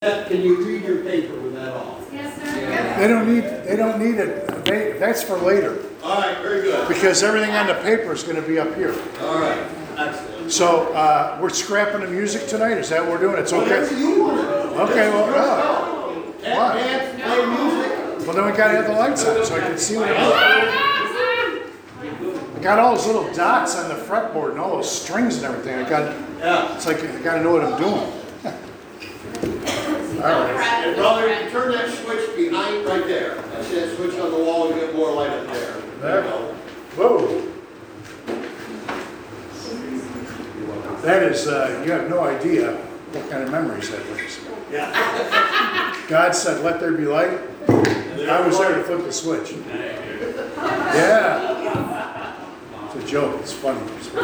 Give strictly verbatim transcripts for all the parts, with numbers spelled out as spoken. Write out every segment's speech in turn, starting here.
Can you read your paper with that off? Yes, sir. Yeah. They don't need, they don't need it, they, that's for later, All right, very good. because everything on the paper is gonna be up here. All right, excellent. So, uh, we're scrapping the music tonight, is that what we're doing? It's Whatever okay? you want to do. Okay, well, no. Dance, What? dance, play music. Well, then we gotta have the lights on, so I can see what it is. I got all those little dots on the fretboard and all those strings and everything, I got, Yeah. it's like, I gotta know what I'm doing. All right. And brother, you turn that switch behind right there. That's that switch on the wall and get more light up there. There you go. Whoa. That is, uh, you have no idea what kind of memories that brings. Yeah. God said, let there be light. I was there to flip the switch. Yeah. It's a joke, it's funny.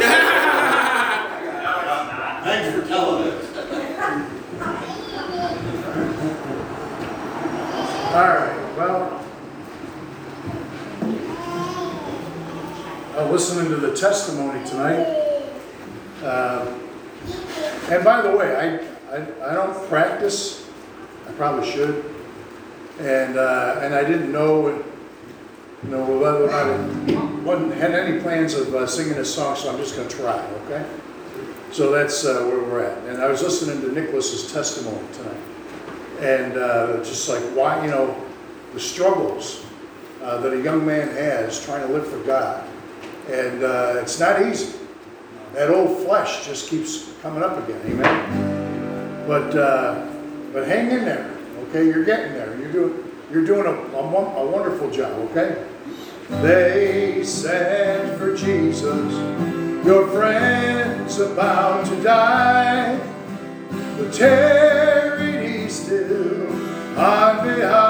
Thanks for telling us. All right, well, uh, listening to the testimony tonight. Uh, and by the way, I, I, I don't practice. I probably should. And uh, and I didn't know, you know, whether or not I wasn't had any plans of uh, singing this song, so I'm just going to try. Okay. So that's uh, where we're at. And I was listening to Nicholas's testimony tonight. And uh, just like why, you know, the struggles uh, that a young man has trying to live for God. And uh, it's not easy. That old flesh just keeps coming up again, amen? But uh, but hang in there, okay? You're getting there. You're doing, you're doing a, a, a wonderful job, okay? They sent for Jesus, your friend's about to die, but tarried he still on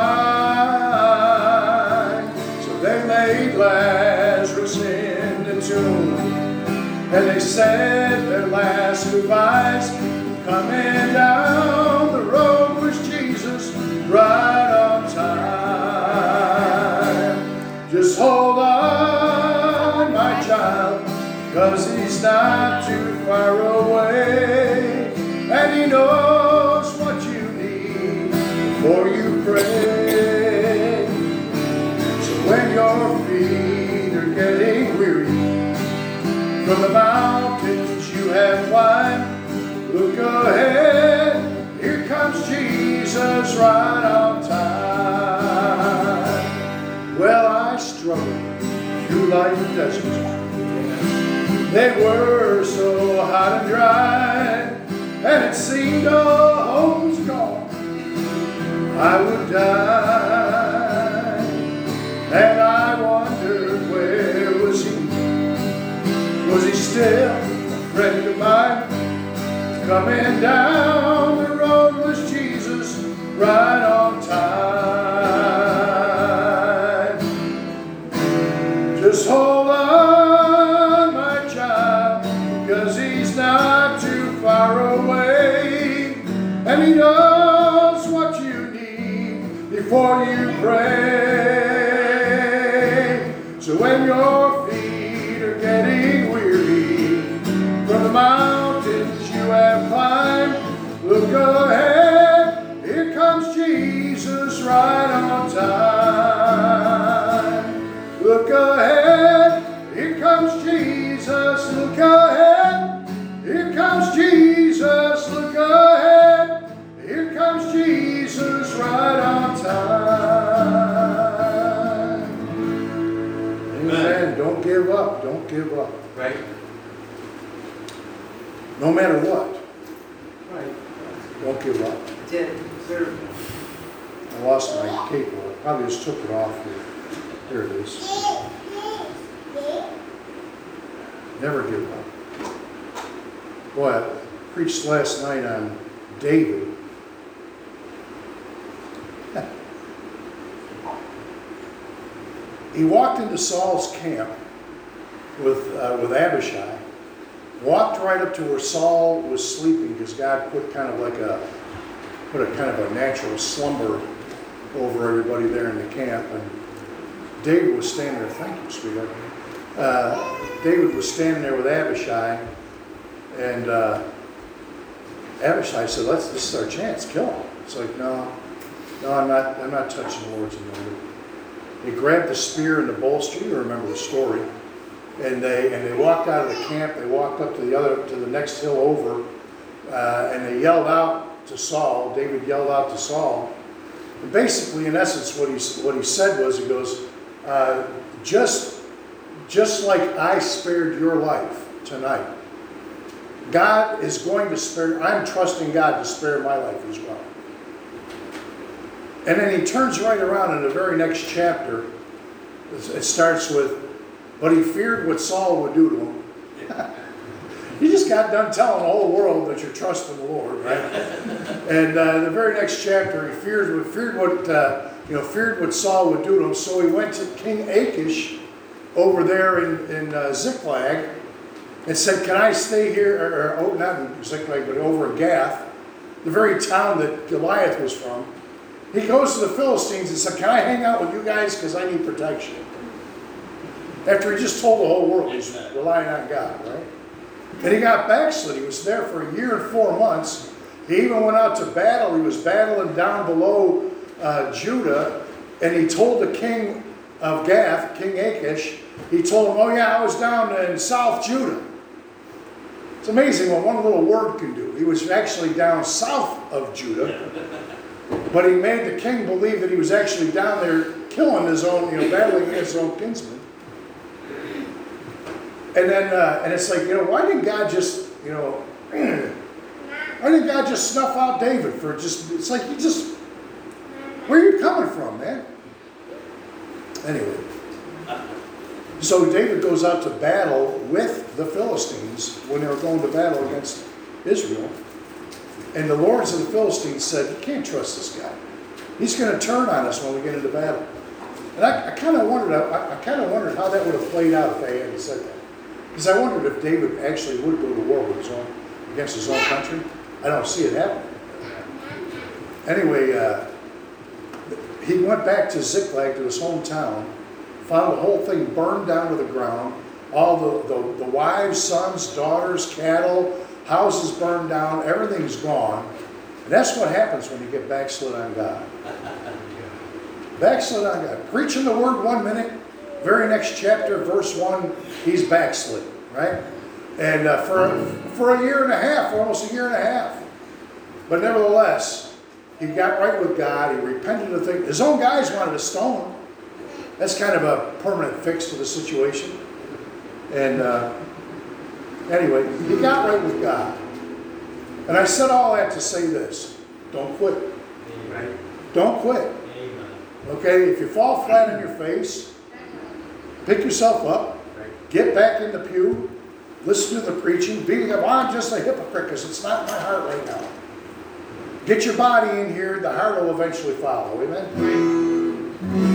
behind. So they laid Lazarus in the tomb, and they said their last goodbyes. Coming down the road was Jesus, right on time. Just hold on, my child, 'cause he's not too far away, and he knows what you need before you pray. So when your feet are getting weary from the mountains you have climbed, look ahead, here comes Jesus right on time. Well, I struggled through life's deserts. They were so hot and dry, and it seemed all hope was gone. I would die, and I wondered, where was he? Was he still a friend of mine? Coming down the road was Jesus, right on time. Just hold on, my child, 'cause he's not too far away, and he knows what you need before you pray. So when your feet are getting weary from the mountains you have climbed, look ahead, here comes Jesus right on time. Look ahead, here comes Jesus, look ahead, here comes Jesus, look ahead, here comes Jesus right on time. Amen. Don't give up, don't give up. Right. No matter what, Right. don't give up. Did, sir. I lost my cape. I probably just took it off here. There it is. Never give up. Boy, I preached last night on David. He walked into Saul's camp with uh, with Abishai. Walked right up to where Saul was sleeping, because God put kind of like a put a kind of a natural slumber over everybody there in the camp. And David was standing there. Thank you, sweetheart. Uh, David was standing there with Abishai, and uh, Abishai said, "Let's. This is our chance. Kill him." It's like, no, no, I'm not, I'm not touching the Lord's anointed. They grabbed the spear and the bolster. You remember the story. And they and they walked out of the camp. They walked up to the other to the next hill over, uh, and they yelled out to Saul. David yelled out to Saul. And basically, in essence, what he what he said was, he goes, uh, just just like I spared your life tonight, God is going to spare. I'm trusting God to spare my life as well. And then he turns right around in the very next chapter. It starts with, but he feared what Saul would do to him. You just got done telling the whole world that you're trusting the Lord, right? And uh, the very next chapter, he feared, feared what uh, you know, feared what Saul would do to him. So he went to King Achish over there in, in uh, Ziklag and said, "Can I stay here?" Or, or oh, not in Ziklag, but over in Gath, the very town that Goliath was from. He goes to the Philistines and said, "Can I hang out with you guys? Because I need protection." After he just told the whole world he's relying on God, right? And he got backslid. He was there for a year and four months. He even went out to battle. He was battling down below uh, Judah. And he told the king of Gath, King Achish, he told him, "Oh yeah, I was down in South Judah." It's amazing what one little word can do. He was actually down south of Judah. But he made the king believe that he was actually down there killing his own, you know, battling against his own kinsmen. And then, uh, and it's like, you know, why didn't God just, you know, why didn't God just snuff out David for just, it's like, you just, where are you coming from, man? Anyway. So David goes out to battle with the Philistines when they were going to battle against Israel. And the lords of the Philistines said, "You can't trust this guy. He's going to turn on us when we get into battle." And I, I kind of wondered, I, I kind of wondered how that would have played out if they hadn't said that. Because I wondered if David actually would go to war with his own, against his own country. I don't see it happening. Anyway, uh, he went back to Ziklag, to his hometown, found the whole thing burned down to the ground. All the, the, the wives, sons, daughters, cattle, houses burned down, everything's gone. And that's what happens when you get backslid on God. Backslid on God. Preaching the word one minute, very next chapter, verse one, he's backslid, right? And uh, for, for a year and a half, almost a year and a half. But nevertheless, he got right with God. He repented of things. His own guys wanted to stone him. That's kind of a permanent fix to the situation. And uh, anyway, he got right with God. And I said all that to say this. Don't quit. Amen. Don't quit. Amen. Okay, if you fall flat on your face, pick yourself up, get back in the pew, listen to the preaching, be like, well, I'm just a hypocrite because it's not in my heart right now. Get your body in here, the heart will eventually follow. Amen?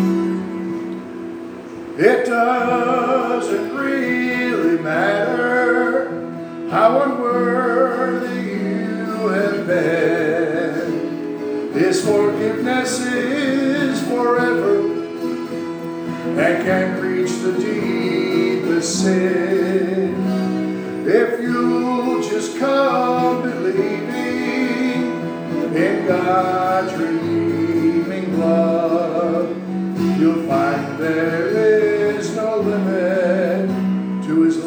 It doesn't really matter how unworthy you have been. His forgiveness is forever and can reach the deepest sin. If you'll just come believing in God's redeeming love, you'll find there is no limit to His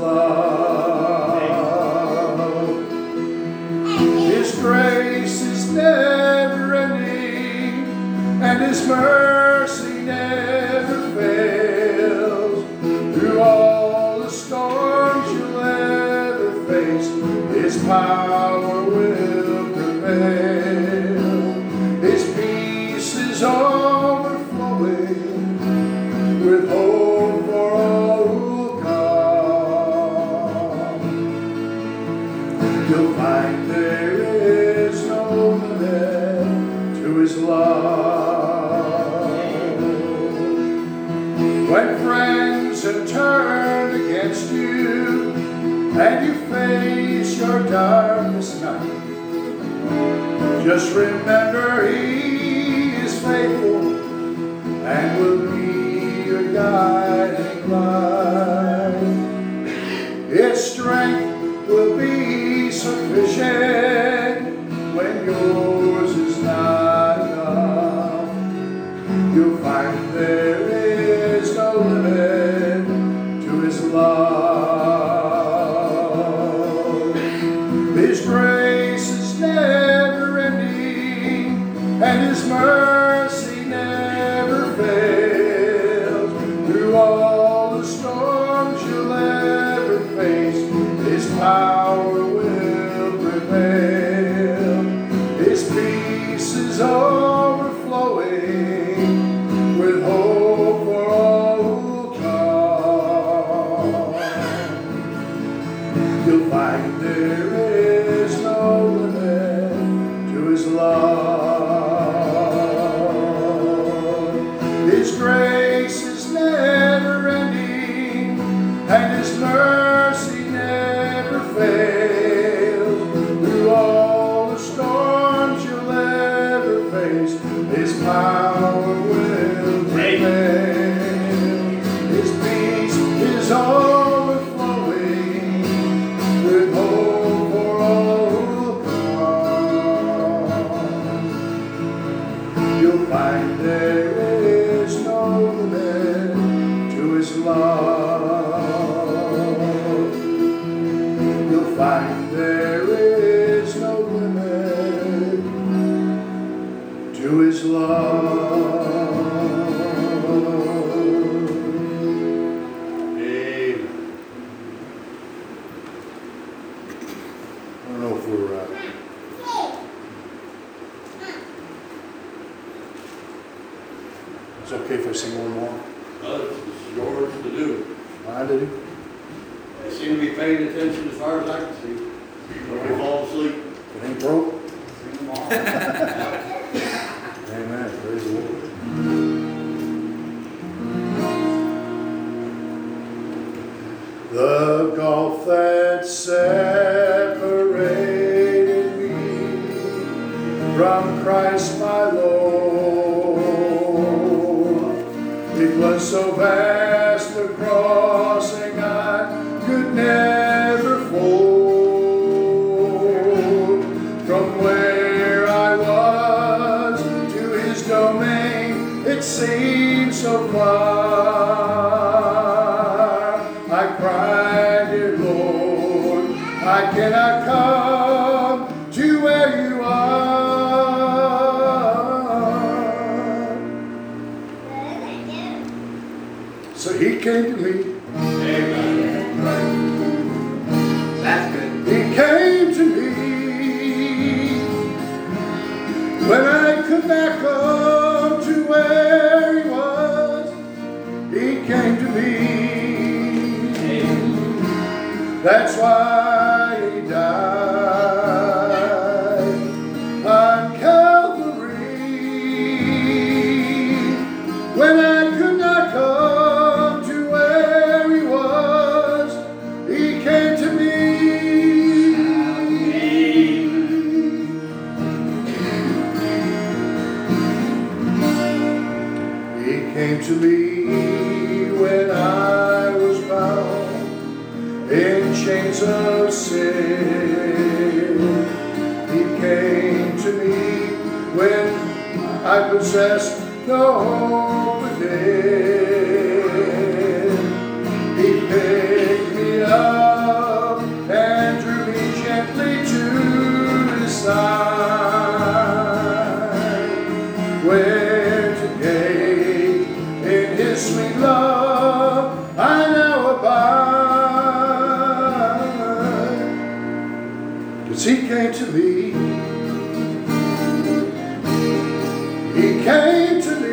love. His grace is never ending, and His mercy never fails. Through all the storms you'll ever face, His power will prevail. His peace is overflowing with hope for all who come. You'll find there is no limit to His love. When friends have turned against you and you face your darkest night, just remember He is faithful and will be your guiding light. His strength will be sufficient when yours is not. and His mercy never fails. Through all the storms you'll ever face, His power will prevail. His peace is overflowing with hope for all who come. You'll find there is no limit to His love. His grace is never ending, and His mercy never fails. Through all the storms you'll ever face, His power will prevail. His peace is overflowing with hope for all who come. You'll find there is no limit to His love. You'll find there is no limit to His love. Amen. I don't know if we're, uh, it's okay if I sing one more? Well, it's it's yours to do. Mine, did he? They seem to be paying attention as far as I can see. Nobody fall asleep. It ain't broke? Amen. Praise the Lord. The gulf that separated me from Christ my Lord, it was so vast a crossing I could never ford. From where I was to His domain, it seemed so far. I cried, dear Lord, I cannot come to where you are. So He came to me. Amen. That's good. He came to me when I could not come to where He was. He came to me. That's why He died on Calvary. When I could not come to where He was, He came to me. He came to me when I was bound in chains of sin. He came to me when I possessed no hope within. He picked me up and drew me gently to His side, where today in His sweet love I now abide. 'Cause He came to me. He came to me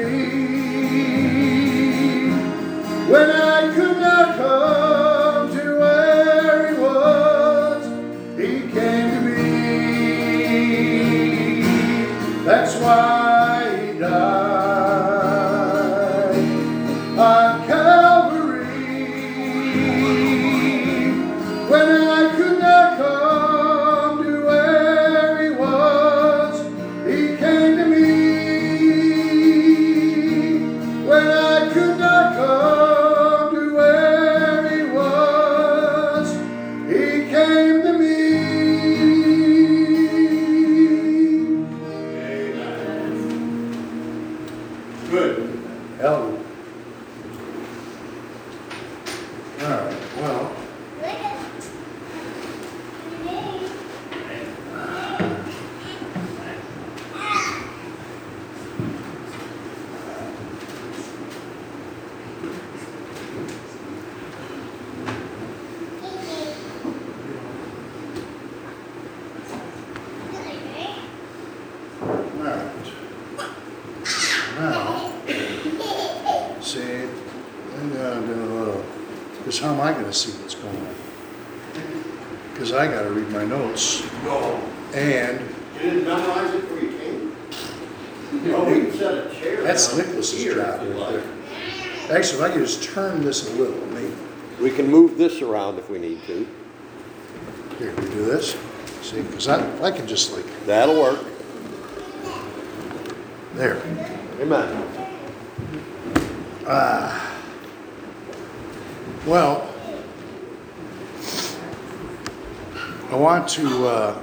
when I could not come to where He was. He came to me. That's why He died on Calvary. When I could not come to where He was, He came to me. When I could not come to where He was, He came to me. Amen. Good. Hallelujah. All right, well, Because how am I going to see what's going on? Because I got to read my notes. No. And You didn't memorize it before you came? No, we can set a chair. that's down Nicholas's here job if you right like. there. Actually, if I could just turn this a little, maybe. We can move this around if we need to. Here, we do this. See, because I, I can just like, That'll work. there. Amen. Ah. Well, I want to, uh,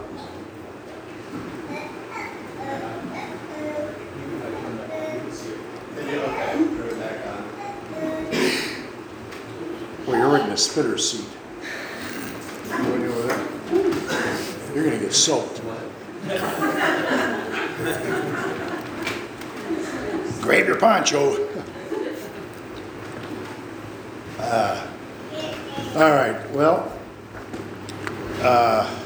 well, you're in the spitter seat. You going over there? You're going to get soaked. Grab your poncho. Uh, all right, well, uh,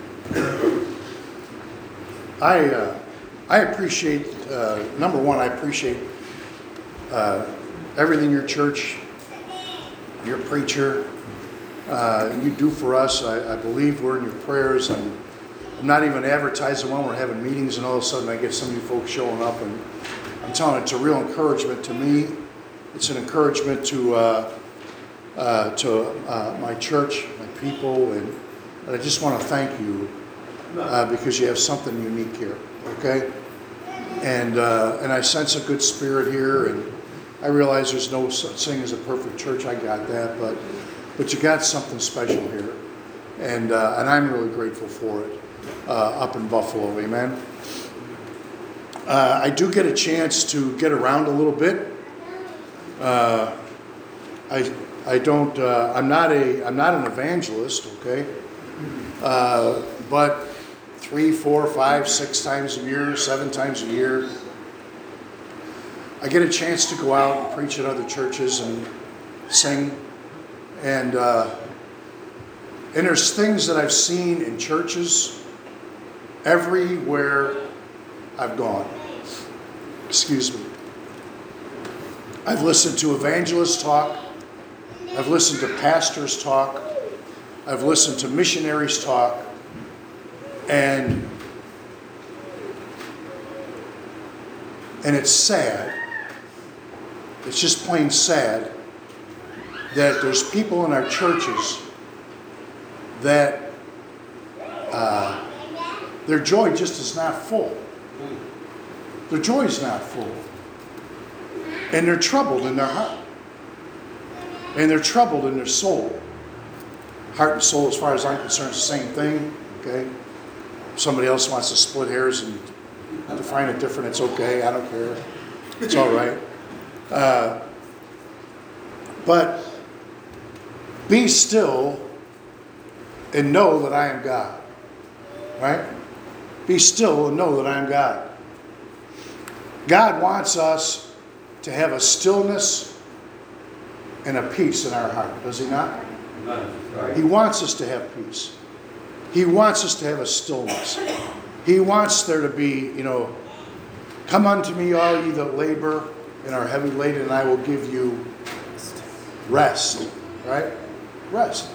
I, uh, I appreciate, uh, number one, I appreciate uh, everything your church, your preacher, uh, you do for us. I, I believe we're in your prayers. I'm, I'm not even advertising when we're having meetings, and all of a sudden I get some of you folks showing up, and I'm telling you, it's a real encouragement to me. It's an encouragement to uh, uh, to uh, my church, my people, and, and I just want to thank you uh, because you have something unique here, okay? And uh, and I sense a good spirit here, and I realize there's no such thing as a perfect church. I got that, but but you got something special here, and uh, and I'm really grateful for it uh, up in Buffalo. Amen. Uh, I do get a chance to get around a little bit. Uh, I I don't. Uh, I'm not a. I'm not an evangelist. Okay. Uh, but three, four, five, six times a year, seven times a year, I get a chance to go out and preach at other churches and sing. And uh, and there's things that I've seen in churches everywhere I've gone. Excuse me. I've listened to evangelists talk. I've listened to pastors talk. I've listened to missionaries talk. And and it's sad. It's just plain sad that there's people in our churches that uh, their joy just is not full. Their joy is not full. And they're troubled in their heart. And they're troubled in their soul. Heart and soul, as far as I'm concerned, is the same thing. Okay? If somebody else wants to split hairs and define it different, it's okay. I don't care. It's all right. Uh, but be still and know that I am God. Right? Be still and know that I am God. God wants us to have a stillness and a peace in our heart, does he not? Right. He wants us to have peace. He wants us to have a stillness. He wants there to be, you know, come unto me, all ye that labor and are heavy laden, and I will give you rest. Right? Rest.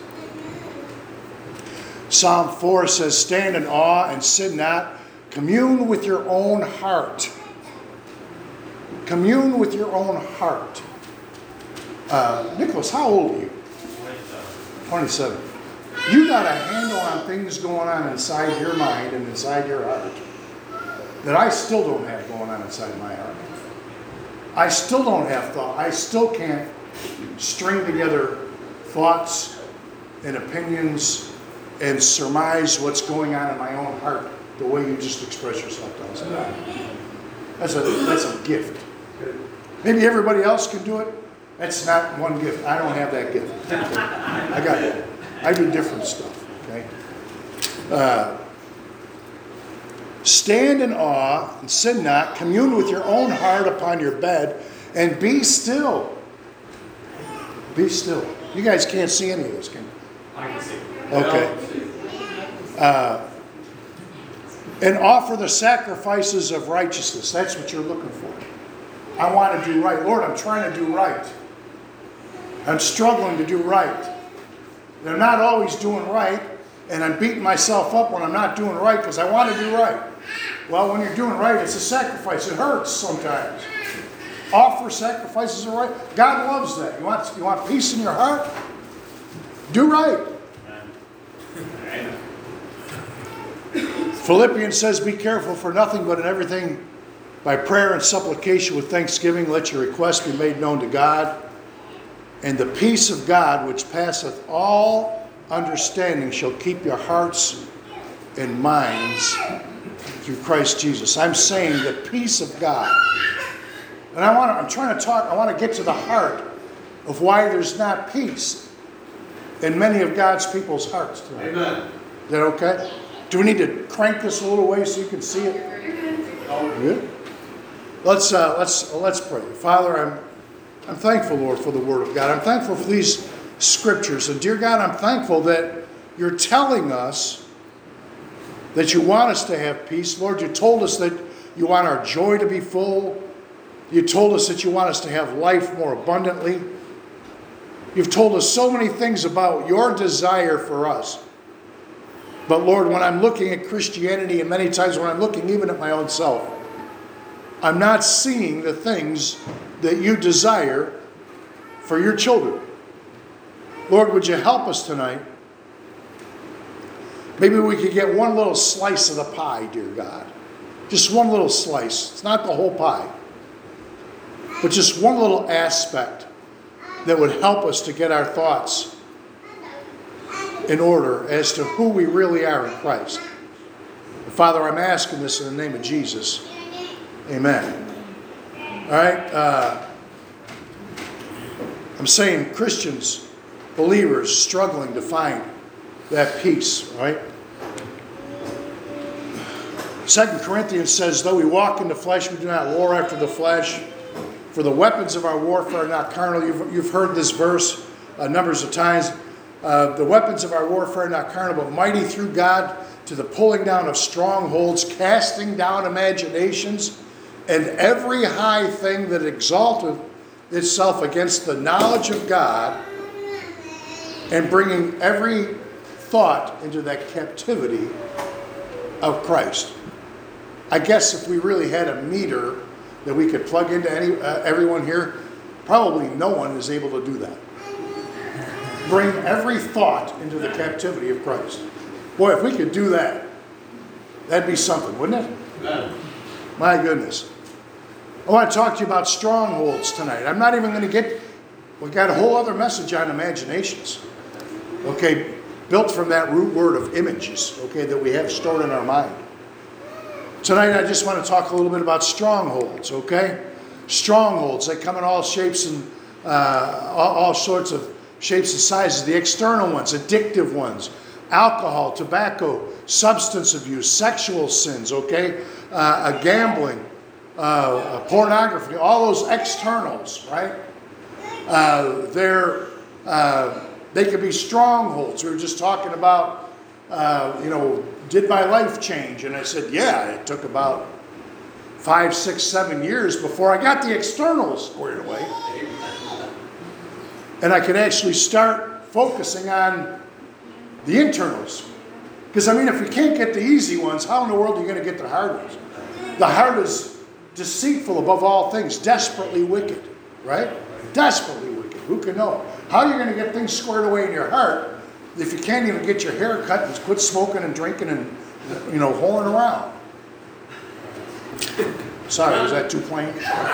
Psalm four says, stand in awe and sin not. Commune with your own heart. Commune with your own heart. Uh, Nicholas, how old are you? twenty-seven. You got a handle on things going on inside your mind and inside your heart that I still don't have going on inside my heart. I still don't have thought. I still can't string together thoughts and opinions and surmise what's going on in my own heart the way you just express yourself to us. That's a, that's a gift. Maybe everybody else can do it. That's not one gift. I don't have that gift. Okay? I got it. I do different stuff. Okay. Uh, stand in awe and sin not. Commune with your own heart upon your bed and be still. Be still. You guys can't see any of this, can you? I can see. Okay. Uh, and offer the sacrifices of righteousness. That's what you're looking for. I want to do right. Lord, I'm trying to do right. I'm struggling to do right. And I'm not always doing right, and I'm beating myself up when I'm not doing right because I want to do right. Well, when you're doing right, it's a sacrifice. It hurts sometimes. Offer sacrifices are right. God loves that. You want, you want peace in your heart? Do right. Philippians says, be careful for nothing but in everything by prayer and supplication with thanksgiving. Let your requests be made known to God. And the peace of God, which passeth all understanding, shall keep your hearts and minds through Christ Jesus. I'm saying the peace of God. And I want to, I'm trying to talk, I want to get to the heart of why there's not peace in many of God's people's hearts tonight. Amen. Is that okay? Do we need to crank this a little way so you can see it? Good. Let's uh, let's let's pray. Father, I'm I'm thankful, Lord, for the Word of God. I'm thankful for these scriptures, and dear God, I'm thankful that you're telling us that you want us to have peace. Lord, you told us that you want our joy to be full. You told us that you want us to have life more abundantly. You've told us so many things about your desire for us. But Lord, when I'm looking at Christianity, and many times when I'm looking even at my own self, I'm not seeing the things that you desire for your children. Lord, would you help us tonight? Maybe we could get one little slice of the pie, dear God. Just one little slice. It's not the whole pie. But just one little aspect that would help us to get our thoughts in order as to who we really are in Christ. Father, I'm asking this in the name of Jesus. Amen. All right. Uh, I'm saying Christians, believers, struggling to find that peace, right? Second Corinthians says, though we walk in the flesh, we do not war after the flesh. For the weapons of our warfare are not carnal. You've, you've heard this verse uh, numbers of times. Uh, the weapons of our warfare are not carnal, but mighty through God to the pulling down of strongholds, casting down imaginations, and every high thing that exalteth itself against the knowledge of God, and bringing every thought into that captivity of Christ. I guess if we really had a meter that we could plug into any uh, everyone here, probably no one is able to do that. Bring every thought into the captivity of Christ. Boy, if we could do that, that'd be something, wouldn't it? Amen. My goodness. I want to talk to you about strongholds tonight. I'm not even going to get, we got a whole other message on imaginations. Okay, built from that root word of images, okay, that we have stored in our mind. Tonight I just want to talk a little bit about strongholds, okay? Strongholds, they come in all shapes and uh, all, all sorts of shapes and sizes. The external ones, addictive ones, alcohol, tobacco, substance abuse, sexual sins, okay? Uh, uh, gambling, uh, uh, pornography, all those externals, right? Uh, they're, uh, they can be strongholds. We were just talking about, uh, you know, did my life change? And I said, yeah, it took about five, six, seven years before I got the externals squared away. And I could actually start focusing on the internals. Because, I mean, if you can't get the easy ones, how in the world are you going to get the hard ones? The heart is deceitful above all things, desperately wicked, right? Desperately wicked. Who can know? How are you going to get things squared away in your heart if you can't even get your hair cut and quit smoking and drinking and, you know, whoring around? Sorry, was that too plain?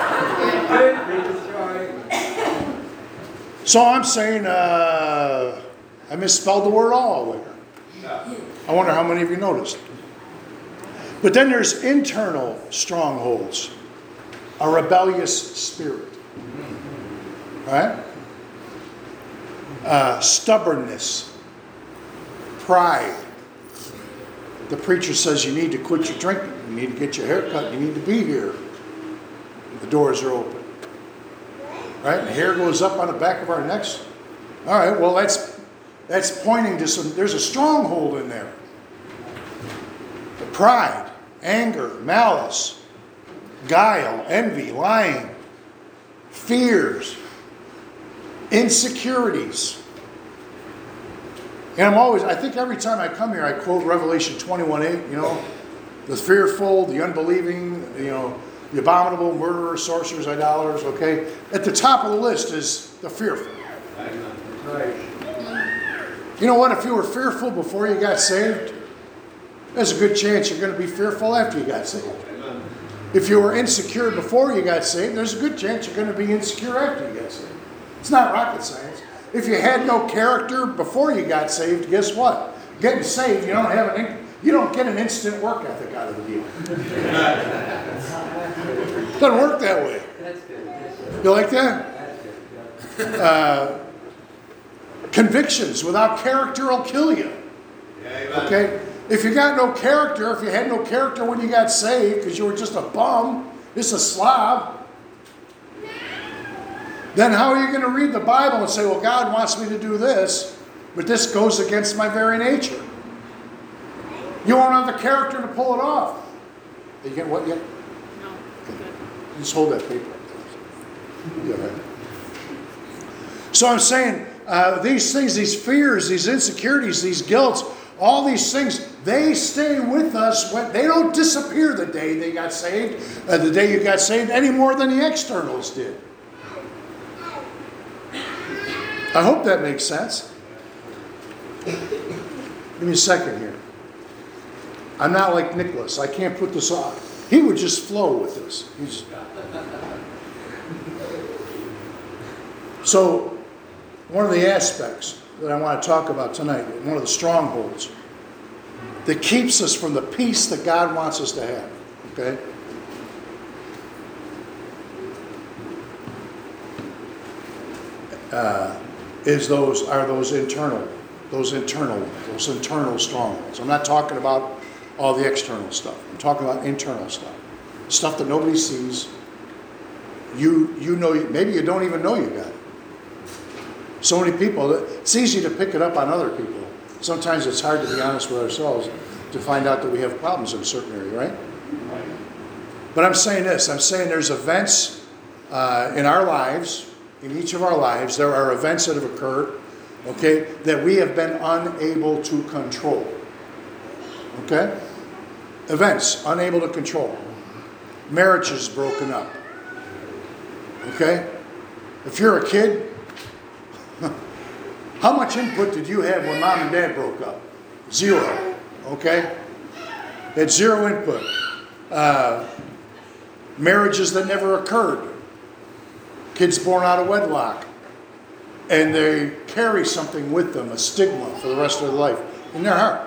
So I'm saying uh, I misspelled the word all there. I wonder how many of you noticed. But then there's internal strongholds. A rebellious spirit. Right? Uh, stubbornness. Pride. The preacher says you need to quit your drinking. You need to get your hair cut. You need to be here. The doors are open. Right? And the hair goes up on the back of our necks. All right, well, that's that's pointing to some, there's a stronghold in there. The pride, anger, malice, guile, envy, lying, fears. insecurities. And I'm always, I think every time I come here, I quote Revelation twenty-one eight, you know, the fearful, the unbelieving, you know, the abominable, murderers, sorcerers, idolaters, okay? At the top of the list is the fearful. Right. You know what? If you were fearful before you got saved, there's a good chance you're going to be fearful after you got saved. If you were insecure before you got saved, there's a good chance you're going to be insecure after you got saved. It's not rocket science. If you had no character before you got saved, guess what? Getting saved, you don't have an you don't get an instant work ethic out of the deal. Doesn't work that way. That's good. That's good. You like that? That's good. Uh, convictions without character will kill you. Okay? If you got no character, if you had no character when you got saved because you were just a bum, just a slob, then how are you going to read the Bible and say, well, God wants me to do this, but this goes against my very nature? You won't have the character to pull it off. You get what yet? No. Just hold that paper. Yeah, right. So I'm saying, uh, these things, these fears, these insecurities, these guilts, all these things, they stay with us. When, they don't disappear the day they got saved, uh, the day you got saved, any more than the externals did. I hope that makes sense. Give me a second here. I'm not like Nicholas. I can't put this on. He would just flow with this. He's... So, one of the aspects that I want to talk about tonight, one of the strongholds that keeps us from the peace that God wants us to have, okay? Uh, is those are those internal, those internal, those internal strongholds. I'm not talking about all the external stuff. I'm talking about internal stuff, stuff that nobody sees. You you know, maybe you don't even know you got it. So many people, it's easy to pick it up on other people. Sometimes it's hard to be honest with ourselves to find out that we have problems in a certain area, right? But I'm saying this, I'm saying there's events uh, in our lives, in each of our lives, there are events that have occurred, okay, that we have been unable to control. Okay? Events, unable to control. Marriages broken up. Okay? If you're a kid, how much input did you have when mom and dad broke up? Zero. Okay? They had zero input. Uh, marriages that never occurred. Kids born out of wedlock. And they carry something with them, a stigma for the rest of their life in their heart.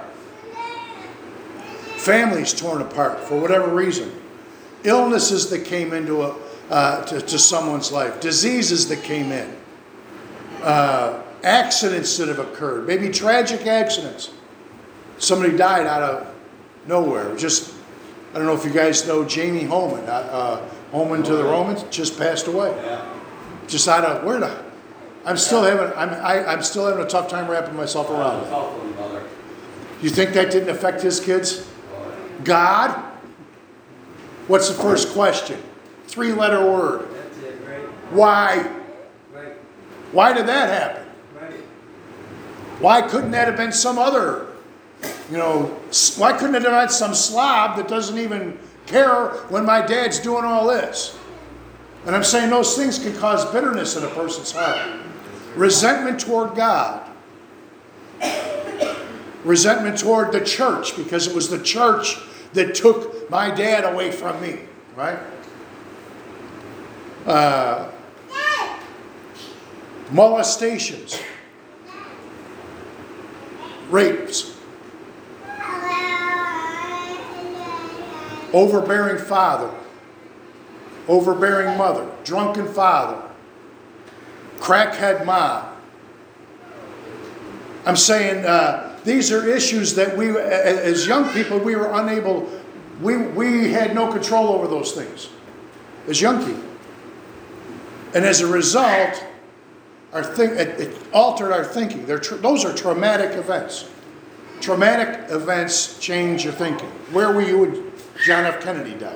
Families torn apart for whatever reason. Illnesses that came into a, uh, to, to someone's life. Diseases that came in. Uh, accidents that have occurred. Maybe tragic accidents. Somebody died out of nowhere. Just, I don't know if you guys know Jamie Holman. Uh, uh, Holman to the Romans just passed away. Just out of, where the, I'm still having, I'm, I, I'm still having a tough time wrapping myself around it. You think that didn't affect his kids? God? What's the first question? Three-letter word. That's it, right? Why? Right. Why did that happen? Right. Why couldn't that have been some other, you know, why couldn't it have been some slob that doesn't even care when my dad's doing all this? And I'm saying those things can cause bitterness in a person's heart. Resentment toward God. Resentment toward the church because it was the church that took my dad away from me. Right? Uh, molestations. Rapes. Overbearing father. Overbearing mother. Drunken father. Crackhead mom. I'm saying uh, these are issues that we, as young people, we were unable, we, we had no control over those things as young people. And as a result, our think, it, it altered our thinking. They're tra- those are traumatic events. Traumatic events change your thinking. Where were you when John F. Kennedy died?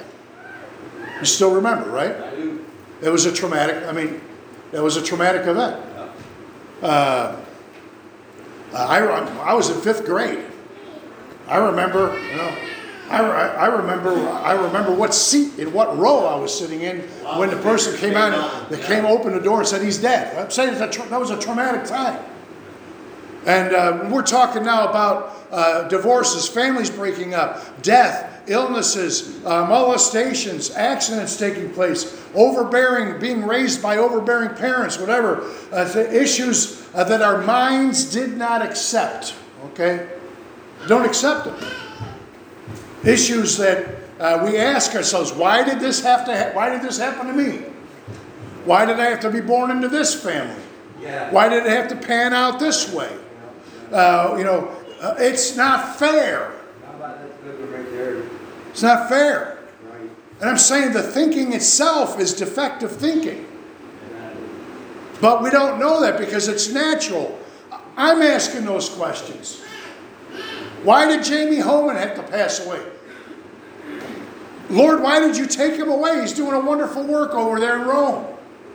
You still remember, right? I do. It was a traumatic, I mean, that was a traumatic event. Uh, I, I was in fifth grade. I remember, you know, I, I remember, I remember what seat in what row I was sitting in when the person came out, that came open the door and said he's dead. I'm saying that that was a traumatic time. And uh, we're talking now about uh, divorces, families breaking up, death, illnesses, uh, molestations, accidents taking place, overbearing, being raised by overbearing parents, whatever. Uh, the issues uh, that our minds did not accept, okay? Don't accept them. Issues that uh, we ask ourselves, why did this have to ha- why did this happen to me? Why did I have to be born into this family? Yeah. Why did it have to pan out this way? Uh, you know, uh, it's not fair. How about this good one right there? It's not fair. Right. And I'm saying the thinking itself is defective thinking. But we don't know that because it's natural. I'm asking those questions. Why did Jamie Homan have to pass away? Lord, why did you take him away? He's doing a wonderful work over there in Rome.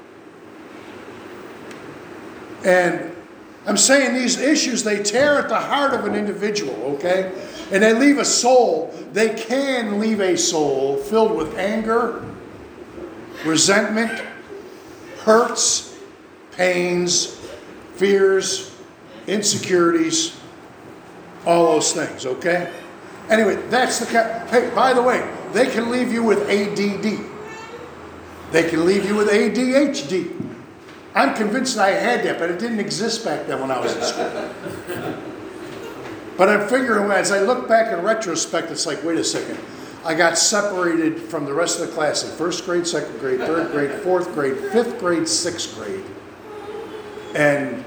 And I'm saying these issues, they tear at the heart of an individual, okay? And they leave a soul, they can leave a soul filled with anger, resentment, hurts, pains, fears, insecurities, all those things, okay? Anyway, that's the... Ca- hey, by the way, they can leave you with A D D. They can leave you with A D H D. I'm convinced I had that, but it didn't exist back then when I was in school. But I'm figuring, as I look back in retrospect, it's like, wait a second. I got separated from the rest of the class in first grade, second grade, third grade, fourth grade, fifth grade, sixth grade. And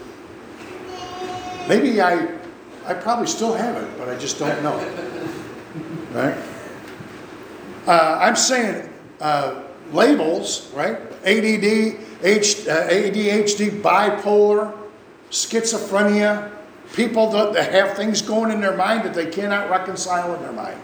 maybe I, I probably still have it, but I just don't know. Right? Uh, I'm saying uh, labels, right? A D D, H, uh, A D H D, bipolar, schizophrenia, people that, that have things going in their mind that they cannot reconcile in their mind.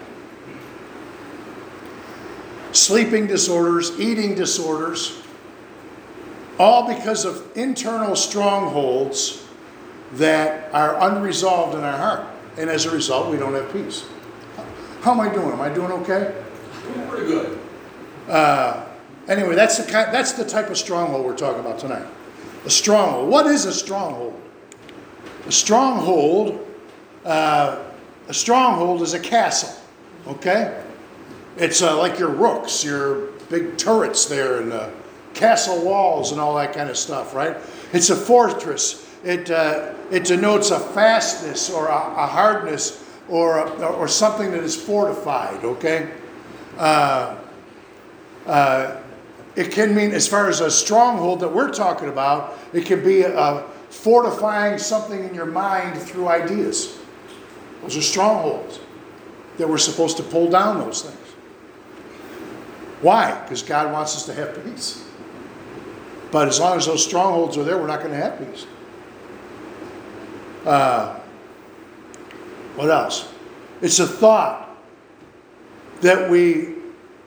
Sleeping disorders, eating disorders, all because of internal strongholds that are unresolved in our heart. And as a result, we don't have peace. How am I doing? Am I doing okay? Doing pretty good. Uh, anyway, that's the kind, that's the type of stronghold we're talking about tonight. A stronghold. What is a stronghold? A stronghold, uh, a stronghold is a castle. Okay, it's uh, like your rooks, your big turrets there, and uh, castle walls, and all that kind of stuff. Right? It's a fortress. It uh, it denotes a fastness or a, a hardness or a, or something that is fortified. Okay. Uh, uh, it can mean, as far as a stronghold that we're talking about, it can be a, fortifying something in your mind through ideas. Those are strongholds that we're supposed to pull down those things. Why? Because God wants us to have peace. But as long as those strongholds are there, we're not going to have peace. Uh, what else? It's a thought that we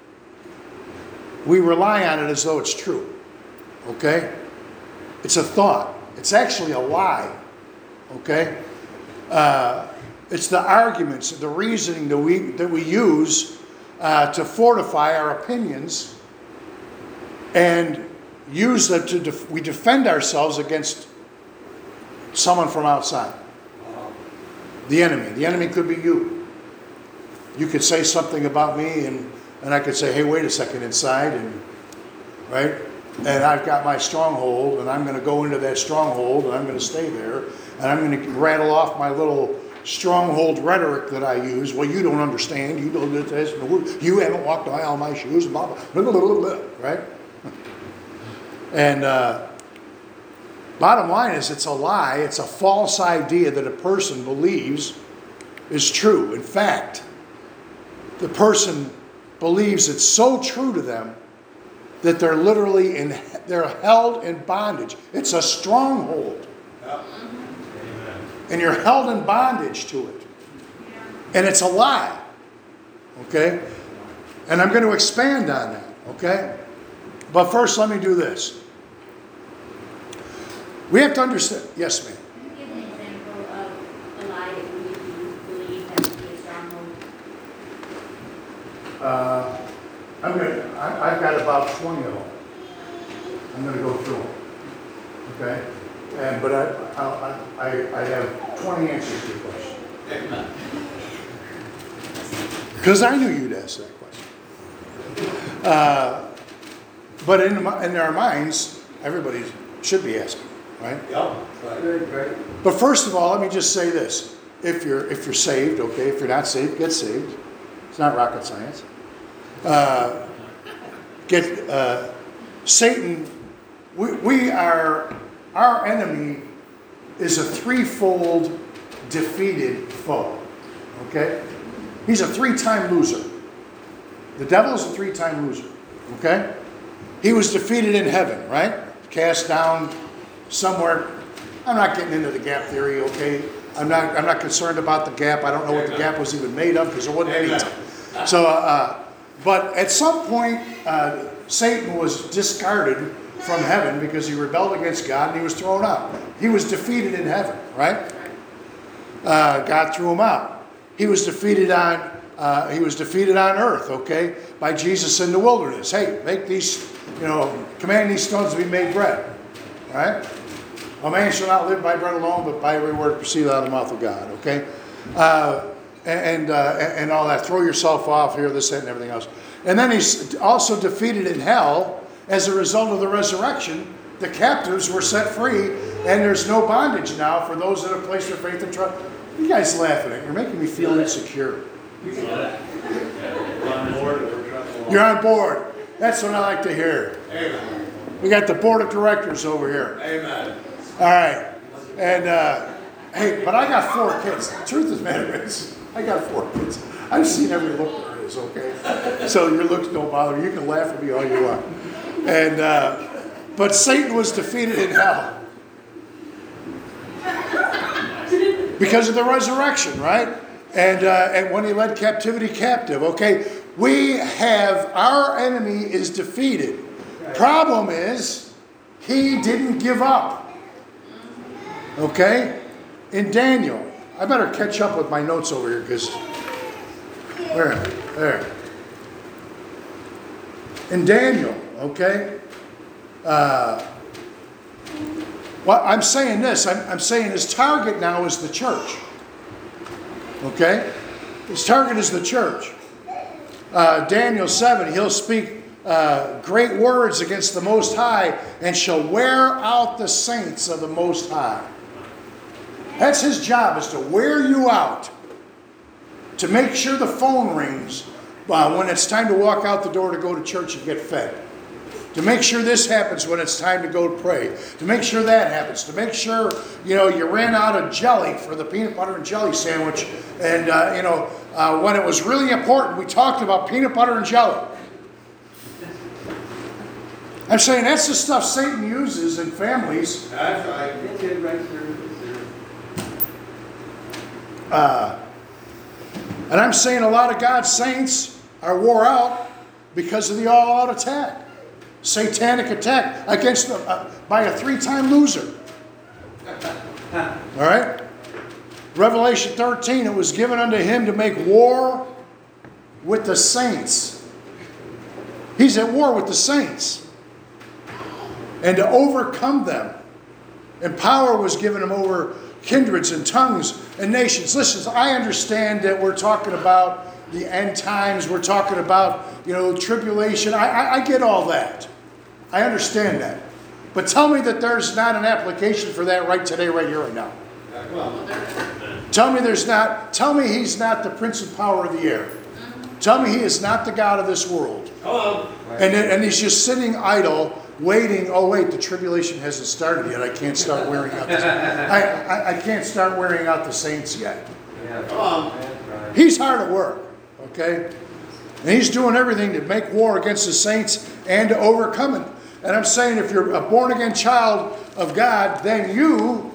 we rely on it as though it's true. Okay? It's a thought. It's actually a lie. Okay? Uh, it's the arguments, the reasoning that we that we use uh, to fortify our opinions and use them to def- we defend ourselves against someone from outside. The enemy. The enemy could be you. You could say something about me, and, and I could say, hey, wait a second, inside, and right? And I've got my stronghold, and I'm going to go into that stronghold, and I'm going to stay there, and I'm going to rattle off my little stronghold rhetoric that I use. Well, you don't understand. You don't do this. You haven't walked the aisle in my shoes. Blah, blah, blah, blah, blah, blah, right? And uh, bottom line is, it's a lie. It's a false idea that a person believes is true. In fact, the person believes it's so true to them that they're literally in, they're held in bondage. It's a stronghold. Yeah. And you're held in bondage to it. And it's a lie. Okay? And I'm going to expand on that. Okay? But first, let me do this. We have to understand. Yes, ma'am. Can you give an example of a lie that you believe that would be a stronghold? Uh, I'm gonna, I, I've got about twenty of them. I'm gonna go through them. Okay? And, but I, I, I, I have twenty answers to your question. Because I knew you'd ask that question. Uh, but in, my- in our minds, everybody should be asking, right? Yep. Good, right? But first of all, let me just say this. If you're, if you're saved, okay, if you're not saved, get saved. It's not rocket science. Uh, get, uh, Satan, we, we are, our enemy is a threefold defeated foe, okay? He's a three-time loser. The devil is a three-time loser, okay? He was defeated in heaven, right? Cast down somewhere. I'm not getting into the gap theory, okay? I'm not, I'm not concerned about the gap. I don't know what the gap was even made of because there wasn't any. So, uh, but at some point, uh, Satan was discarded from heaven because he rebelled against God and he was thrown out. He was defeated in heaven, right? Uh, God threw him out. He was defeated on uh, he was defeated on earth, okay, by Jesus in the wilderness. Hey, make these, you know, command these stones to be made bread, right? A man shall not live by bread alone, but by every word that proceeds out of the mouth of God, okay? Uh, and uh, and all that. Throw yourself off here, this, that, and everything else. And then he's also defeated in hell as a result of the resurrection. The captives were set free, and there's no bondage now for those that have placed their faith and trust. You guys laughing at me. You're making me feel insecure. You're on board. That's what I like to hear. Amen. We got the board of directors over here. Amen. All right. And, uh, hey, but I got four kids. The truth is, matter is, I got four kids. I've seen every look there is, okay? So your looks don't bother me. You can laugh at me all you want. And, uh, but Satan was defeated in hell. Because of the resurrection, right? And, uh, and when he led captivity captive, okay? We have, our enemy is defeated. Problem is, he didn't give up. Okay? In Daniel, I better catch up with my notes over here because, where? There. In Daniel, okay? Uh, well, I'm saying this. I'm, I'm saying his target now is the church. Okay? His target is the church. Uh, Daniel seven, he'll speak uh, great words against the Most High and shall wear out the saints of the Most High. That's his job, is to wear you out. To make sure the phone rings uh, when it's time to walk out the door to go to church and get fed. To make sure this happens when it's time to go to pray. To make sure that happens. To make sure, you know, you ran out of jelly for the peanut butter and jelly sandwich. And, uh, you know, uh, when it was really important, we talked about peanut butter and jelly. I'm saying that's the stuff Satan uses in families. That's right. Get it right there. Uh, and I'm saying a lot of God's saints are wore out because of the all-out attack. Satanic attack against the, uh, by a three-time loser. All right? Revelation thirteen, it was given unto him to make war with the saints. He's at war with the saints. And to overcome them. And power was given him over kindreds and tongues and nations. Listen, I understand that we're talking about the end times. We're talking about, you know, tribulation. I, I, I get all that. I understand that. But tell me that there's not an application for that right today, right here, right now. Tell me there's not. Tell me he's not the prince of power of the air. Tell me he is not the God of this world. Hello. And, and he's just sitting idle, waiting. Oh, wait, the tribulation hasn't started yet. I can't start wearing out the, I, I, I can't start wearing out the saints yet. Yeah. Come on. That's right. He's hard at work, okay? And he's doing everything to make war against the saints and to overcome it. And I'm saying if you're a born-again child of God, then you,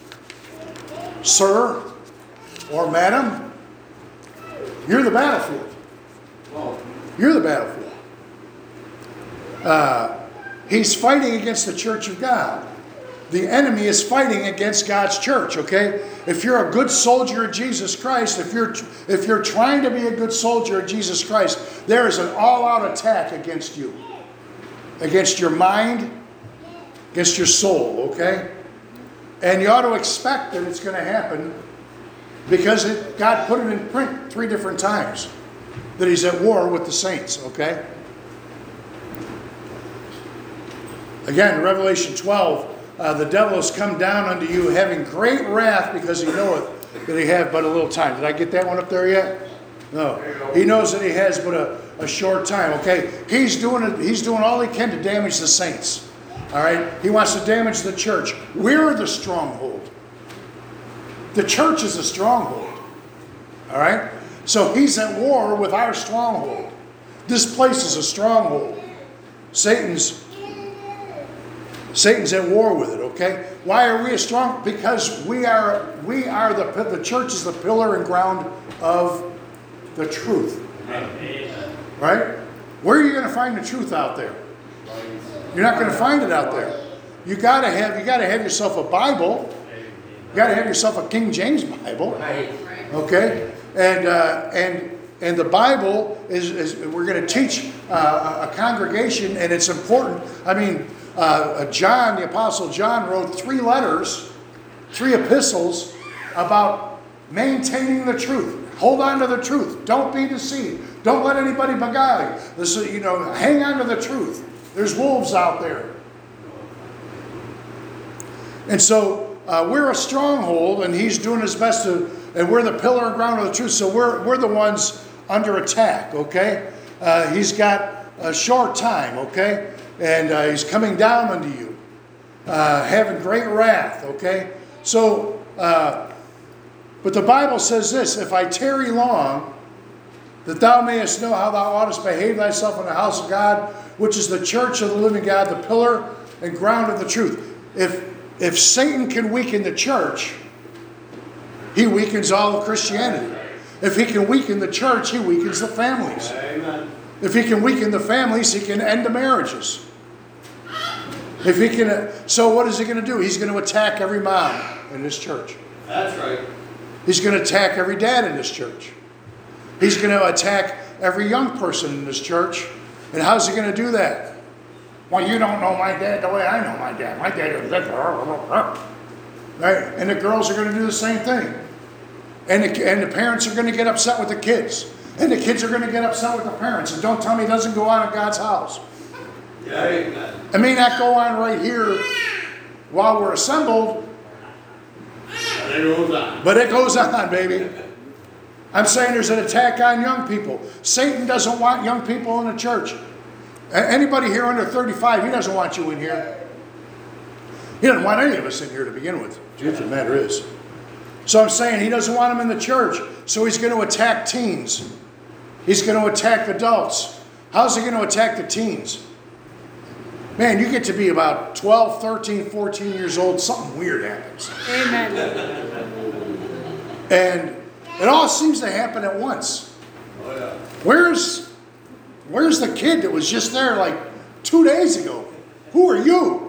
sir or madam, you're the battlefield. You're the battlefield. Uh, he's fighting against the church of God. the enemy is fighting against God's church, okay? If you're a good soldier of Jesus Christ, if you're if you're trying to be a good soldier of Jesus Christ, there is an all-out attack against you. Against your mind, against your soul, okay? And you ought to expect that it's going to happen because it, God put it in print three different times that he's at war with the saints, okay? Again, Revelation twelve, uh, the devil has come down unto you having great wrath because he knoweth that he have but a little time. Did I get that one up there yet? No. He knows that he has but a, a short time, okay? He's doing it, he's doing all he can to damage the saints. All right? He wants to damage the church. We're the stronghold. The church is a stronghold. All right? So he's at war with our stronghold. This place is a stronghold. Satan's Satan's at war with it, okay? Why are we a strong? Because we are we are the the church is the pillar and ground of the truth. Right? Where are you going to find the truth out there? You're not going to find it out there. You got to have you got to have yourself a Bible. You got to have yourself a King James Bible. Okay? And uh, and and the Bible is, is we're going to teach uh, a congregation, and it's important. I mean, uh, John, the Apostle John, wrote three letters, three epistles about maintaining the truth. Hold on to the truth. Don't be deceived. Don't let anybody beguile you. This is, you know, hang on to the truth. There's wolves out there. And so uh, we're a stronghold, and he's doing his best to, and we're the pillar and ground of the truth. So we're we're the ones under attack. Okay, uh, he's got a short time. Okay, and uh, he's coming down unto you, uh, having great wrath. Okay, so uh, but the Bible says this: if I tarry long, that thou mayest know how thou oughtest behave thyself in the house of God, which is the church of the living God, the pillar and ground of the truth. If if Satan can weaken the church, he weakens all of Christianity. If he can weaken the church, he weakens the families. Amen. If he can weaken the families, he can end the marriages. If he can, so what is he going to do? He's going to attack every mom in this church. That's right. He's going to attack every dad in this church. He's going to attack every young person in this church. And how's he going to do that? Well, you don't know my dad the way I know my dad. My dad is right? And the girls are going to do the same thing. And the, and the parents are going to get upset with the kids. And the kids are going to get upset with the parents. And don't tell me it doesn't go on in God's house. Yeah, amen. It may not go on right here while we're assembled, But it goes on. but it goes on, baby. I'm saying there's an attack on young people. Satan doesn't want young people in the church. A- Anybody here under thirty-five, he doesn't want you in here. He doesn't want any of us in here to begin with. The truth of the matter is. So I'm saying he doesn't want them in the church. So he's going to attack teens. He's going to attack adults. How's he going to attack the teens? Man, you get to be about twelve, thirteen, fourteen years old, something weird happens. Amen. And it all seems to happen at once. Oh, yeah. Where's where's the kid that was just there like two days ago? Who are you?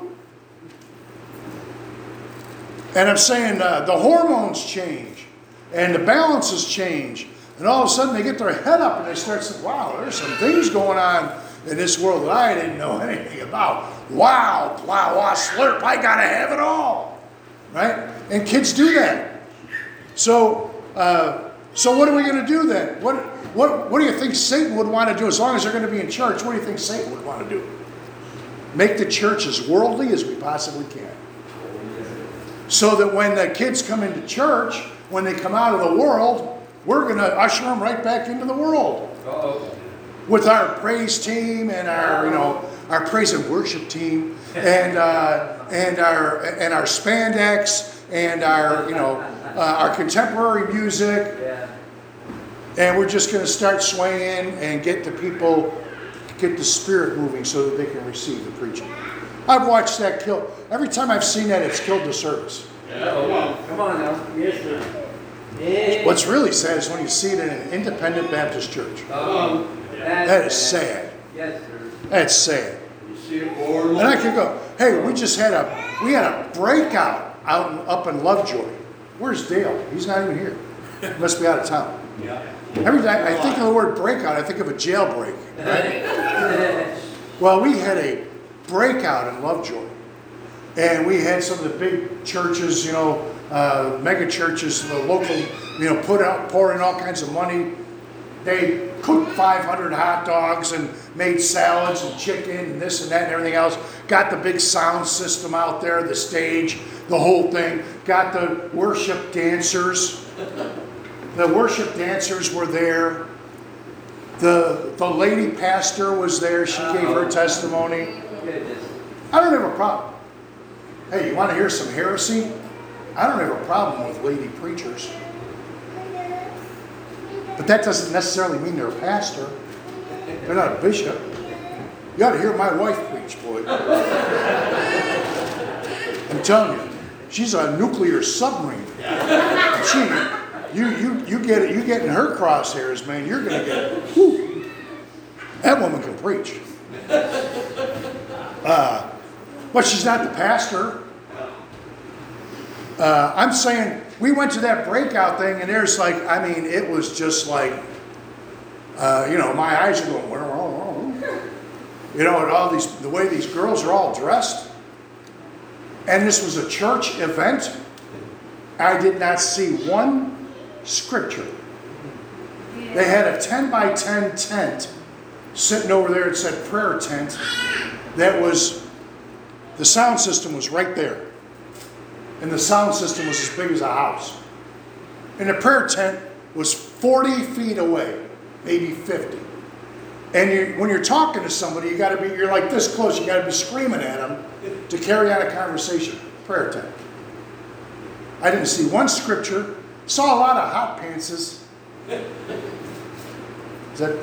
And I'm saying uh, the hormones change and the balances change. And all of a sudden they get their head up and they start saying, wow, there's some things going on in this world that I didn't know anything about. Wow, wow, wow, slurp, I got to have it all. Right? And kids do that. So, uh, so what are we going to do then? What, what, what do you think Satan would want to do? As long as they're going to be in church, what do you think Satan would want to do? Make the church as worldly as we possibly can. So that when the kids come into church, when they come out of the world, we're going to usher them right back into the world. Uh-oh. With our praise team and our, you know, our praise and worship team and uh, and our and our spandex and our, you know, uh, our contemporary music. Yeah. And we're just going to start swaying and get the people, get the spirit moving so that they can receive the preaching. I've watched that kill. Every time I've seen that, it's killed the service. Yeah, oh, wow. Come on now. Yes, sir. Yeah. What's really sad is when you see it in an independent Baptist church. Um, That is sad. Yes, sir. That's sad. You see see it more and And I more. could go, hey, we just had a, we had a breakout out in, up in Lovejoy. Where's Dale? He's not even here. He must be out of town. Yeah. Every time I think of the word breakout, I think of a jailbreak, right? Well, we had a breakout in Lovejoy. And we had some of the big churches, you know, uh, mega churches, the local, you know, put out, pour in all kinds of money. They cooked five hundred hot dogs and made salads and chicken and this and that and everything else. Got the big sound system out there, the stage, the whole thing. Got the worship dancers. The worship dancers were there. The, the lady pastor was there. She gave her testimony. I don't have a problem. Hey, you want to hear some heresy? I don't have a problem with lady preachers. But that doesn't necessarily mean they're a pastor. They're not a bishop. You ought to hear my wife preach, boy. I'm telling you, she's a nuclear submarine. She, you, you, you get it. You get in her crosshairs, man. You're gonna get. Whew. That woman can preach. Uh, but she's not the pastor. Uh, I'm saying we went to that breakout thing, and there's like, I mean, it was just like, uh, you know, my eyes are going, whoa, whoa, whoa. You know, and all these, the way these girls are all dressed. And this was a church event. I did not see one scripture. They had a ten by ten tent sitting over there. It said prayer tent. That was, the sound system was right there. And the sound system was as big as a house. And the prayer tent was forty feet away, maybe fifty. And you, when you're talking to somebody, you got to be, you're like this close, you got to be screaming at them to carry on a conversation. Prayer tent. I didn't see one scripture. Saw a lot of hot pantses. Is that,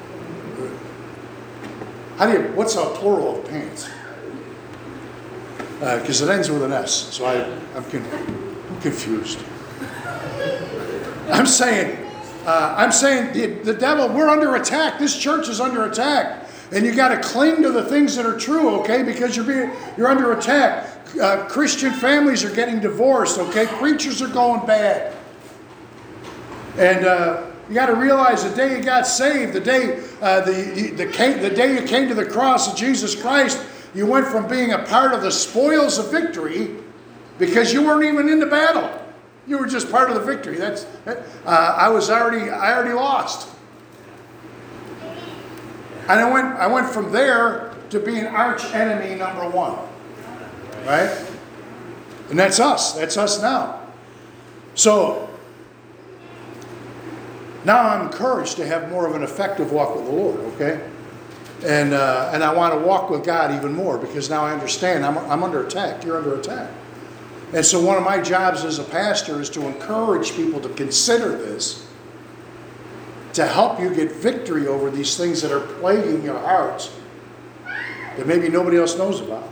how do you, what's a plural of pants? Because uh, it ends with an S, so I, I'm, con- I'm confused. I'm saying, uh, I'm saying the, the devil, we're under attack. This church is under attack. And you got to cling to the things that are true, okay? Because you're being, you're under attack. Uh, Christian families are getting divorced, okay? Preachers are going bad. And uh, you got to realize the day you got saved, the day uh, the, the, the, came, the day you came to the cross of Jesus Christ, you went from being a part of the spoils of victory because you weren't even in the battle. You were just part of the victory. That's uh, I was already I already lost. And I went I went from there to being arch enemy number one. Right? And that's us. That's us now. So now I'm encouraged to have more of an effective walk with the Lord, okay? And uh, and I want to walk with God even more because now I understand I'm, I'm under attack. You're under attack. And so one of my jobs as a pastor is to encourage people to consider this, to help you get victory over these things that are plaguing your hearts that maybe nobody else knows about.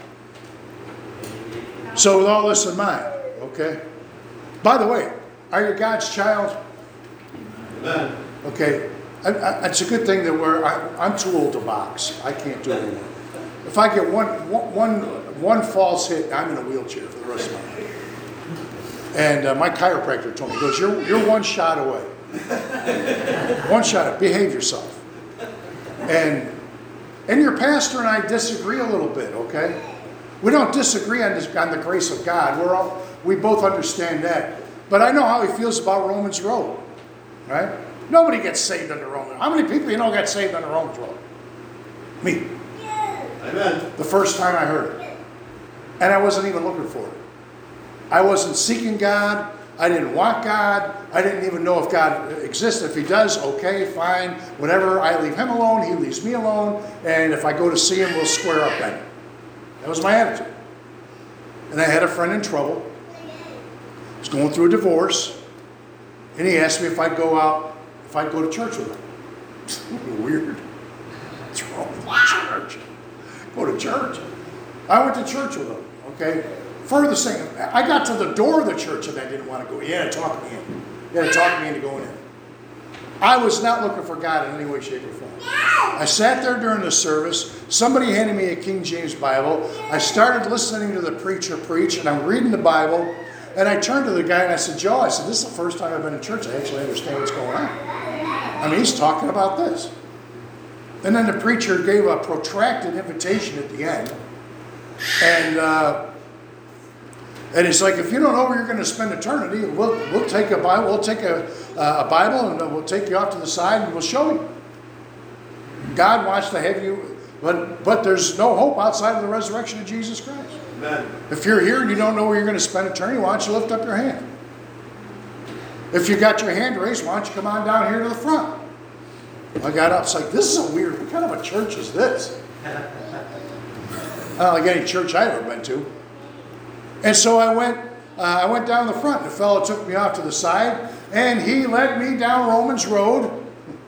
So with all this in mind, okay? By the way, are you God's child? Amen. Okay. I, I, it's a good thing that we're, I, I'm too old to box. I can't do it anymore. If I get one, one, one false hit, I'm in a wheelchair for the rest of my life. And uh, my chiropractor told me, he goes, you're, you're one shot away. One shot, behave yourself. And, and your pastor and I disagree a little bit, okay? We don't disagree on, this, on the grace of God. We're all, we both understand that. But I know how he feels about Romans Road, right? Nobody gets saved under Romans. How many people you know got saved under Romans Road? Me. Amen. The first time I heard it. And I wasn't even looking for it. I wasn't seeking God. I didn't want God. I didn't even know if God exists. If he does, okay, fine, whatever. I leave him alone. He leaves me alone. And if I go to see him, we'll square up then. That was my attitude. And I had a friend in trouble. He was going through a divorce. And he asked me if I'd go out, if I'd go to church with him. Weird. What's wrong with church? Go to church. I went to church with him, okay? Further saying, I got to the door of the church and I didn't want to go. He had to talk me in. He had to talk me into going in. I was not looking for God in any way, shape, or form. I sat there during the service. Somebody handed me a King James Bible. I started listening to the preacher preach, and I'm reading the Bible. And I turned to the guy and I said, Joe, I said, this is the first time I've been in church. I actually understand what's going on. I mean, he's talking about this. And then the preacher gave a protracted invitation at the end. And uh, and it's like, if you don't know where you're going to spend eternity, we'll we'll take a Bible, we'll take a, uh, a Bible, and we'll take you off to the side, and we'll show you. God wants to have you, but but there's no hope outside of the resurrection of Jesus Christ. Amen. If you're here and you don't know where you're going to spend eternity, why don't you lift up your hand? If you got your hand raised, why don't you come on down here to the front? I got up. It's like, this is a weird, what kind of a church is this? I don't like any church I've ever been to. And so I went, uh, I went down the front. The fellow took me off to the side, and he led me down Romans Road,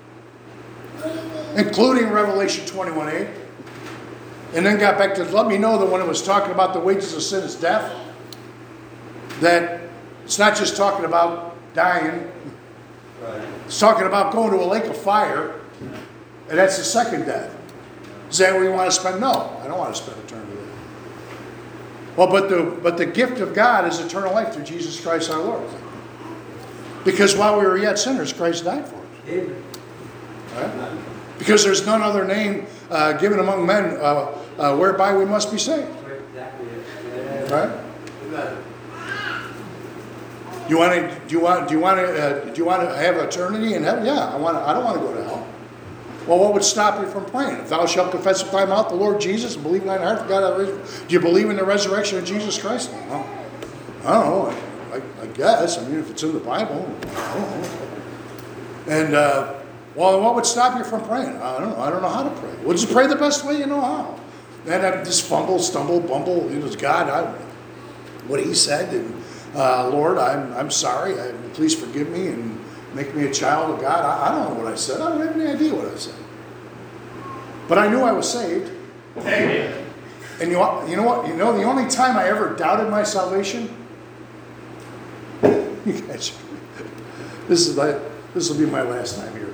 including Revelation twenty-one eight. And then got back to let me know that when it was talking about the wages of sin is death, that it's not just talking about dying. Right. It's talking about going to a lake of fire, and that's the second death. Is that where you want to spend? No, I don't want to spend eternity there. Well, but the but the gift of God is eternal life through Jesus Christ our Lord. Because while we were yet sinners, Christ died for us. Amen. Right? Because there's none other name uh, given among men uh, uh, whereby we must be saved. Right, exactly it. Yeah. Right? Amen. You want to? Do you want? Do you want to? Uh, do you want to have eternity in heaven? Yeah, I want. To, I don't want to go to hell. Well, what would stop you from praying? If thou shalt confess with thy mouth the Lord Jesus and believe in thine heart that God hath risen, do you believe in the resurrection of Jesus Christ? Well, I don't know. I, I, I guess. I mean, if it's in the Bible, I don't know. And uh, well, what would stop you from praying? I don't know. I don't know how to pray. Well, just pray the best way you know how. And I just fumble, stumble, bumble. It was God. I, what He said, and uh, Lord, I'm I'm sorry. I, please forgive me and make me a child of God. I, I don't know what I said. I don't have any idea what I said. But I knew I was saved. Amen. And you, you know what? You know the only time I ever doubted my salvation? You guys, this is like, this will be my last time here.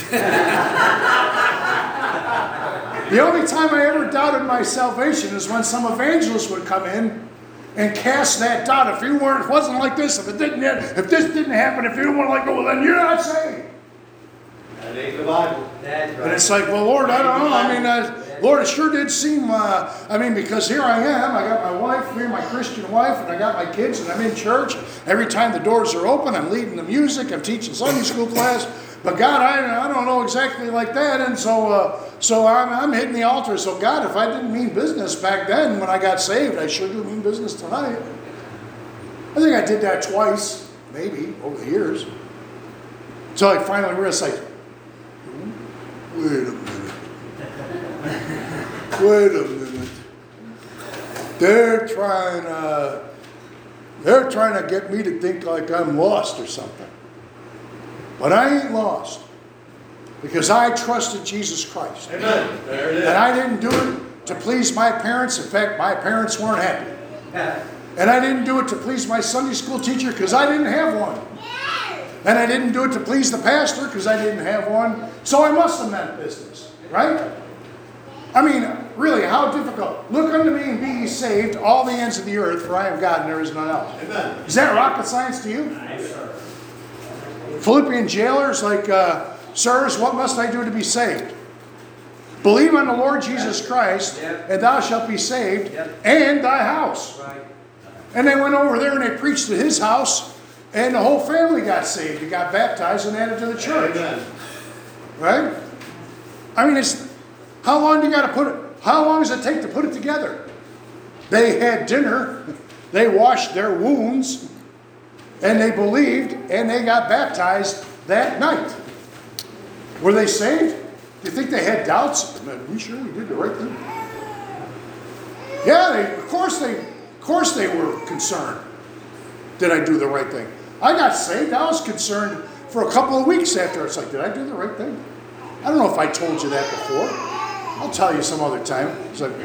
The only time I ever doubted my salvation is when some evangelist would come in and cast that doubt. If you weren't, if it wasn't like this, if it didn't, if this didn't happen, if you weren't like, well, then you're not saved. That ain't the Bible. That's right. And it's like, well, Lord, I don't know. I mean, uh, Lord, it sure did seem, uh, I mean, because here I am. I got my wife, me, my Christian wife, and I got my kids, and I'm in church. Every time the doors are open, I'm leading the music. I'm teaching Sunday school class. But God, I, I don't know exactly like that. And so uh, so I'm, I'm hitting the altar. So God, if I didn't mean business back then when I got saved, I sure do mean business tonight. I think I did that twice, maybe, over the years. So I finally realized, like, wait a minute. Wait a minute. They're trying uh, they're trying to get me to think like I'm lost or something. But I ain't lost. Because I trusted Jesus Christ. Amen. There it is. And I didn't do it to please my parents. In fact, my parents weren't happy. And I didn't do it to please my Sunday school teacher because I didn't have one. And I didn't do it to please the pastor because I didn't have one. So I must have meant business. Right? I mean, really, how difficult. Look unto me and be ye saved, all the ends of the earth, for I am God and there is none else. Amen. Is that rocket science to you? Philippian jailers like, uh, sirs, what must I do to be saved? Believe on the Lord Jesus Christ, Yep. and thou shalt be saved, Yep. and thy house. Right. And they went over there and they preached at his house, and the whole family got saved. They got baptized and added to the church. Amen. Right? I mean, it's how long do you got to put it? How long does it take to put it together? They had dinner, they washed their wounds, and they believed, and they got baptized that night. Were they saved? Do you think they had doubts? Are we sure we did the right thing? Yeah, they, of course they, of course they were concerned. Did I do the right thing? I got saved. I was concerned for a couple of weeks after. It's like, did I do the right thing? I don't know if I told you that before. I'll tell you some other time. It's like,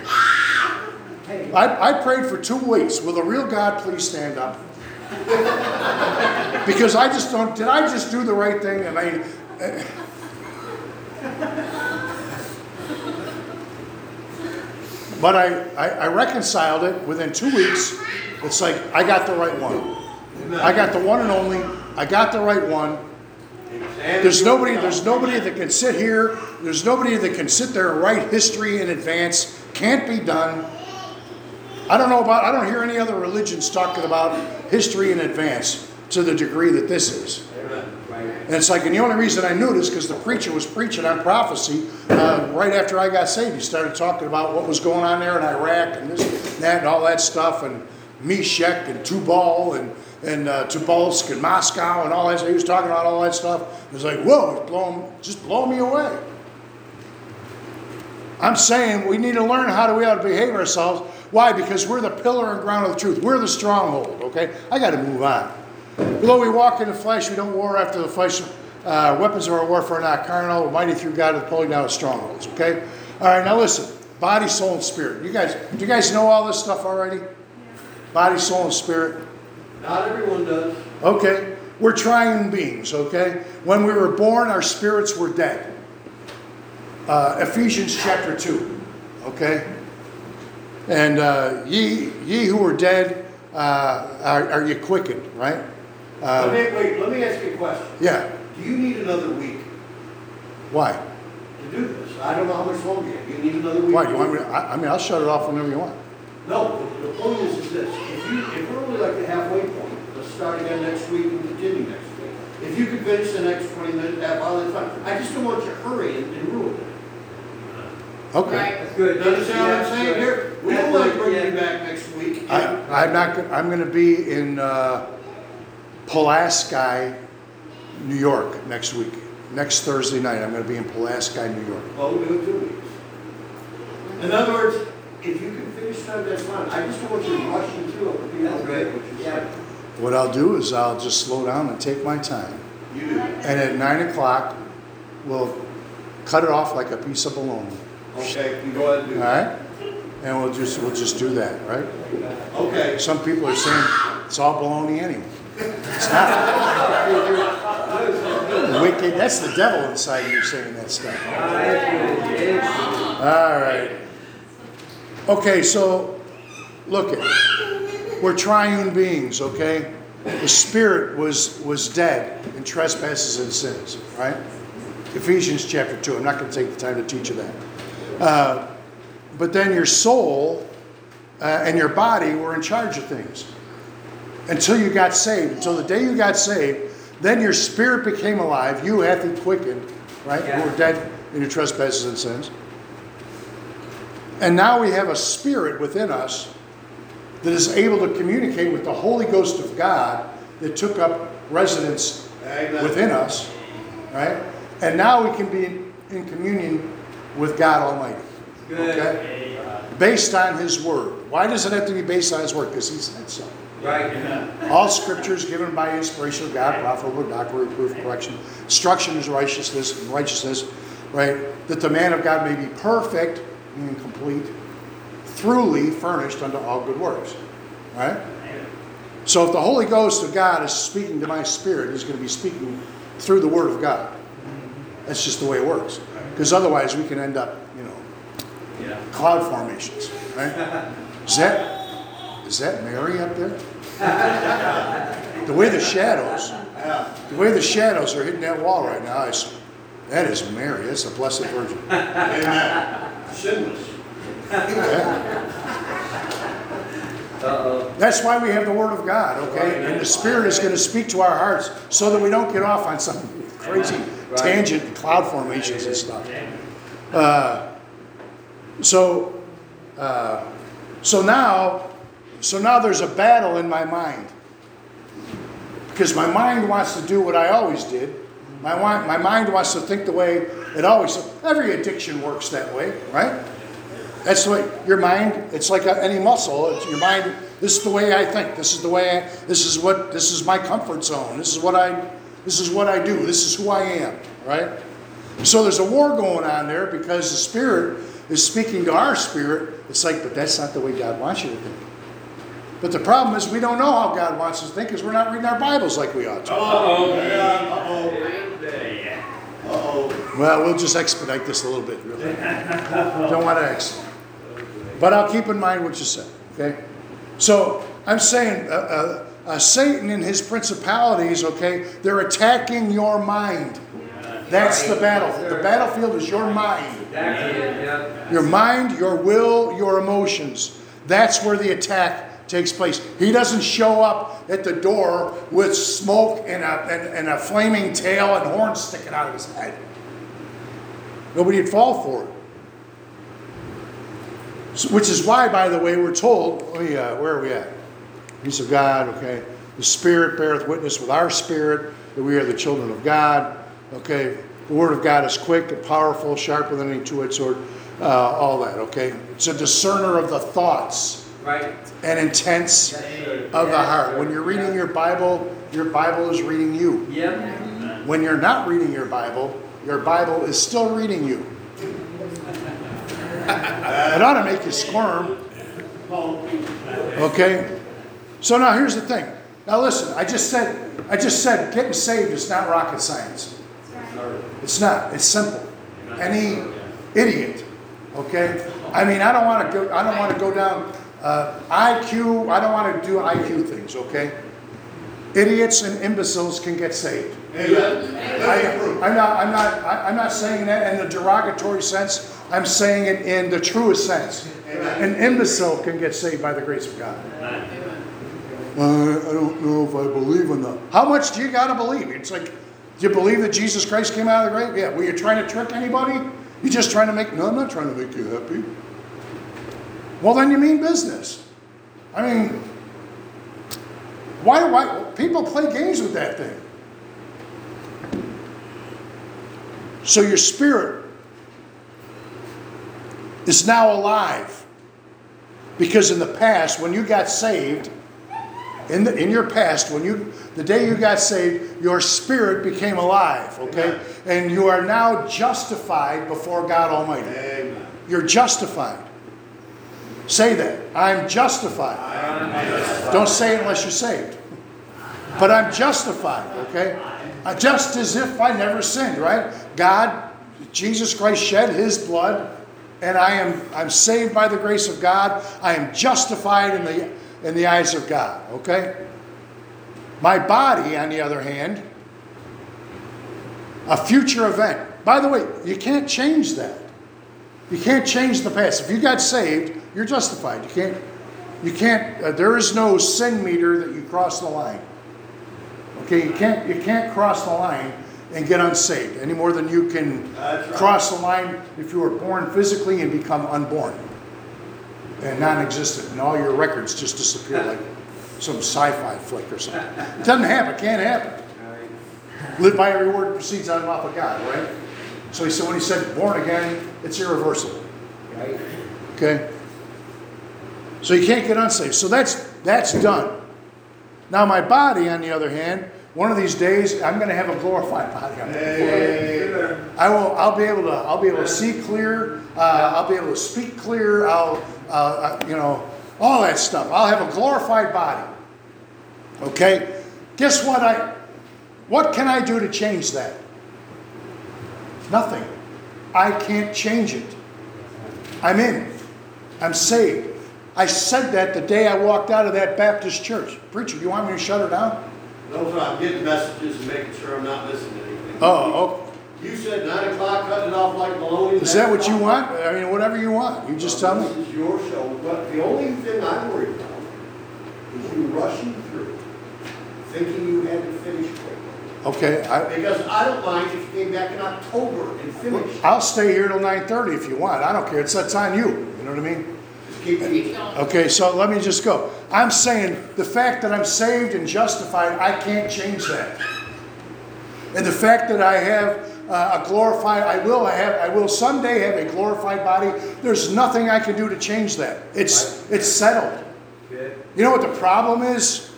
I, I prayed for two weeks. Will the real God please stand up? Because I just don't, did I just do the right thing? I mean, But I, I, I reconciled it within two weeks. It's like, I got the right one. I got the one and only. I got the right one. There's nobody, there's nobody that can sit here. There's nobody that can sit there and write history in advance. Can't be done. I don't know about, I don't hear any other religions talking about history in advance to the degree that this is. And it's like, and the only reason I knew this because the preacher was preaching on prophecy uh, right after I got saved. He started talking about what was going on there in Iraq and this and that and all that stuff, and Meshach and Tubal and and uh, Tobolsk and Moscow and all that. So he was talking about all that stuff. It was like, whoa, it's blowing, just blowing me away. I'm saying we need to learn how do we ought to behave ourselves. Why? Because we're the pillar and ground of the truth. We're the stronghold. Okay, I got to move on. Though we walk in the flesh, we don't war after the flesh. Uh, weapons of our warfare are not carnal, but mighty through God to the pulling down of strongholds. Okay? All right, now listen. Body, soul, and spirit. You guys, do you guys know all this stuff already? Body, soul, and spirit? Not everyone does. Okay. We're triune beings, okay? When we were born, our spirits were dead. Uh, Ephesians chapter two, okay? And uh, ye, ye who were dead, uh, are, are you quickened, right? Uh, Let me, wait, let me ask you a question. yeah. Do you need another week Why? to do this? I don't know how much longer you have. Do you need another week? Why? Do you want me to, I, I mean, I'll shut it off whenever you want. No, the, the point is, is this. If you, if we're only like the halfway point, let's start again next week and continue next week. If you could finish the next twenty minutes, half hour, that's fine. I just don't want you to hurry and, and ruin it. Okay. That's good. You understand what I'm That's saying good. here? We That's don't want to good, bring yeah. you back next week. I, I'm not. go- I'm going to be in uh, Pulaski, New York next week. Next Thursday night, I'm going to be in Pulaski, New York. Well, we'll do it two weeks. In other words, if you can finish time, that's fine. I just don't want you rushing through it. Repeat That's what great. you Yeah. said. What I'll do is I'll just slow down and take my time. You do. And at nine o'clock, we'll cut it off like a piece of bologna. Okay, you go ahead and do All that. right? And we'll just we'll just do that, right? Okay. Some people are saying it's all bologna anyway. It's not. Wicked. That's the devil inside of you saying that stuff. All right. Okay, so look at we're triune beings, okay? The spirit was was dead in trespasses and sins, right? Ephesians chapter two. I'm not going to take the time to teach you that. Uh, but then your soul uh, and your body were in charge of things until you got saved. Until the day you got saved, then your spirit became alive. You hath he quickened, right? Yeah. You were dead in your trespasses and sins. And now we have a spirit within us that is able to communicate with the Holy Ghost of God that took up residence Amen. within us, right? And now we can be in communion with God Almighty. Good. Okay? Based on His Word. Why does it have to be based on His Word? Because He said so. Right. All Scripture is given by inspiration of God, profitable for doctrine, reproof, correction, instruction is righteousness, righteousness, right? That the man of God may be perfect and complete, thoroughly furnished unto all good works, right? So if the Holy Ghost of God is speaking to my spirit, He's going to be speaking through the Word of God. That's just the way it works. Because otherwise we can end up, you know, Yeah. cloud formations, right? Is that, is that Mary up there? The way the shadows, the way the shadows are hitting that wall right now, is, that is Mary. That's the Blessed Virgin. Amen. Sinless. Yeah. Uh-oh. That's why we have the Word of God, okay? And the Spirit is going to speak to our hearts so that we don't get off on some crazy tangent and cloud formations and stuff. Uh, so, uh, so now, so now there's a battle in my mind. Because my mind wants to do what I always did. My, wi- my mind wants to think the way it always, every addiction works that way, right? That's the way, your mind, it's like a, any muscle. It's your mind, this is the way I think. This is the way I, this is what, this is my comfort zone. This is what I, this is what I do. This is who I am, right? So there's a war going on there because the Spirit is speaking to our spirit. It's like, but that's not the way God wants you to think. But the problem is we don't know how God wants us to think because we're not reading our Bibles like we ought to. Uh-oh. Yeah, uh-oh. Uh-oh. Well, we'll just expedite this a little bit. Really. Don't want to expedite. But I'll keep in mind what you said, okay? So I'm saying uh, uh, uh, Satan and his principalities, okay, they're attacking your mind. That's the battlefield. The battlefield is your mind. Your mind, your will, your emotions. That's where the attack takes place. He doesn't show up at the door with smoke and a, and, and a flaming tail and horns sticking out of his head. Nobody'd fall for it. So, which is why, by the way, we're told, oh yeah, where are we at? Peace of God, okay. The Spirit beareth witness with our spirit that we are the children of God. Okay, the Word of God is quick and powerful, sharper than any two-edged sword, uh, all that, okay? It's a discerner of the thoughts Right. and intents of the heart. When you're reading your Bible, your Bible is reading you. Yep. When you're not reading your Bible, your Bible is still reading you. It ought to make you squirm. Okay? So now here's the thing. Now listen, I just said, I just said getting saved is not rocket science. It's not. It's simple. Any idiot, okay? I mean, I don't want to go. I don't want to go down uh, I Q. I don't want to do I Q things, okay? Idiots and imbeciles can get saved. I, I'm not. I'm not. I, I'm not saying that in the derogatory sense. I'm saying it in the truest sense. An imbecile can get saved by the grace of God. Uh, I don't know if I believe in that. How much do you got to believe? It's like, do you believe that Jesus Christ came out of the grave? Yeah. Were you trying to trick anybody? You just trying to make, no, I'm not trying to make you happy. Well, then you mean business. I mean, why do I, people play games with that thing. So your spirit is now alive. Because in the past, when you got saved, In, the, in your past, when you the day you got saved, your spirit became alive, okay? Amen. And you are now justified before God Almighty. Amen. You're justified. Say that. I'm justified. I'm justified. Don't say it unless you're saved. But I'm justified, okay? Uh, just as if I never sinned, right? God, Jesus Christ shed His blood, and I am I'm saved by the grace of God. I am justified in the in the eyes of God, okay? My body, on the other hand, a future event. By the way, you can't change that. You can't change the past. If you got saved, you're justified. You can't, you can't, uh, there is no sin meter that you cross the line. Okay, you can't, you can't cross the line and get unsaved any more than you can right. cross the line if you were born physically and become unborn and non-existent, and all your records just disappear like some sci-fi flick or something. It doesn't happen. It can't happen. Live by every word that proceeds out of the mouth of God, right? So he said, when he said born again, it's irreversible. Right. Okay? So you can't get unsaved. So that's that's done. Now my body, on the other hand, one of these days I'm going to have a glorified body. I'm hey. I will. I'll be able to. I'll be able to see clear. Uh, I'll be able to speak clear. I'll. Uh, you know, all that stuff. I'll have a glorified body. Okay? Guess what I, what can I do to change that? Nothing. I can't change it. I'm in. I'm saved. I said that the day I walked out of that Baptist church. Preacher, you want me to shut her down? No, sir, I'm getting messages and making sure I'm not missing anything. Oh, okay. You said nine o'clock, cutting it off like baloney. Is that what you want? I mean, whatever you want. You just tell me. This is your show, but the only thing I'm worried about is you rushing through, thinking you had to finish quick. Okay. I, because I don't mind if you came back in October and finished. I'll stay here till nine thirty if you want. I don't care. It's that's on you. You know what I mean? Just keep eating. Okay, so let me just go. I'm saying the fact that I'm saved and justified, I can't change that. And the fact that I have Uh, a glorified, I will have, I will someday have a glorified body. There's nothing I can do to change that. It's it's settled. You know what the problem is?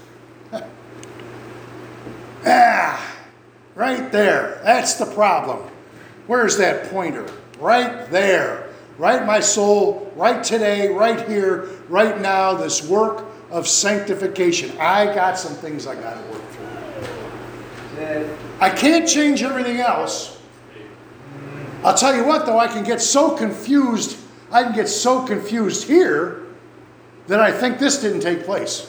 ah, right there. That's the problem. Where's that pointer? Right there. Right, my soul. Right today. Right here. Right now. This work of sanctification. I got some things I got to work through. I can't change everything else. I'll tell you what, though, I can get so confused, I can get so confused here that I think this didn't take place.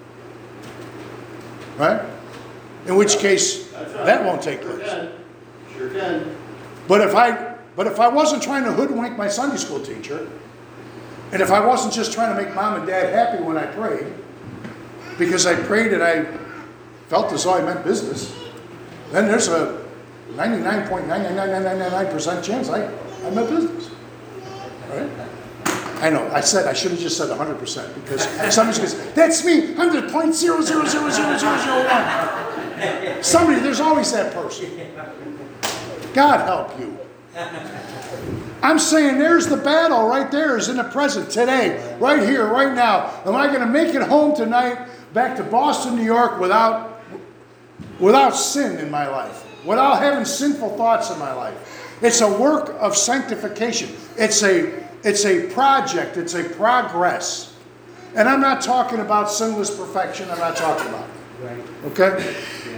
Right? In which case, That's right. that won't take Sure place. can. Sure can. But if I, but if I wasn't trying to hoodwink my Sunday school teacher, and if I wasn't just trying to make mom and dad happy when I prayed, because I prayed and I felt as though I meant business, then there's a ninety-nine point nine nine nine nine nine nine percent chance I, I meant business. Right? I know, I said, I should have just said one hundred percent, because somebody goes, that's me, I'm the zero point zero zero zero zero zero zero one. Somebody, there's always that person. God help you. I'm saying there's the battle right there, is in the present, today, right here, right now. Am I going to make it home tonight, back to Boston, New York, without, without sin in my life, without having sinful thoughts in my life? It's a work of sanctification. It's a, it's a project. It's a progress. And I'm not talking about sinless perfection. I'm not talking about it. Right. Okay?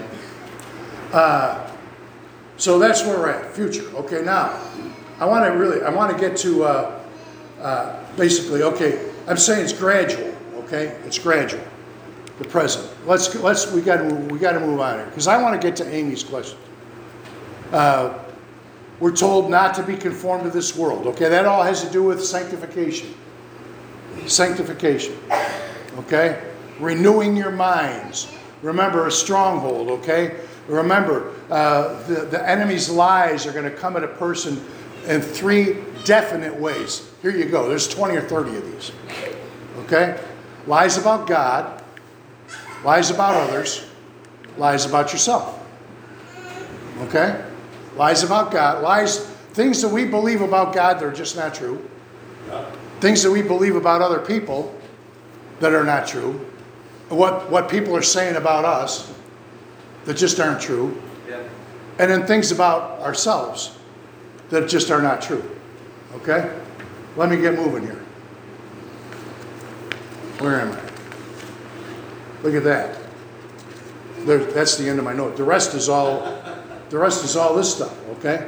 Uh, so that's where we're at, future. Okay, now, I want to really, I want to get to, uh, uh, basically, okay, I'm saying it's gradual, okay? It's gradual, the present. Let's, let's, we got to, we got to move on here, because I want to get to Amy's question. Uh, we're told not to be conformed to this world, okay? That all has to do with sanctification. Sanctification, okay? Renewing your minds. Remember, a stronghold, okay? Remember, uh, the, the enemy's lies are going to come at a person in three definite ways. Here you go. There's twenty or thirty of these. Okay? Lies about God, lies about others, lies about yourself. Okay? Lies about God, lies, things that we believe about God that are just not true. Things that we believe about other people that are not true. What, what people are saying about us that just aren't true. Yeah. And then things about ourselves that just are not true. Okay? Let me get moving here. Where am I? Look at that. There, that's the end of my note. The rest is all the rest is all this stuff, okay?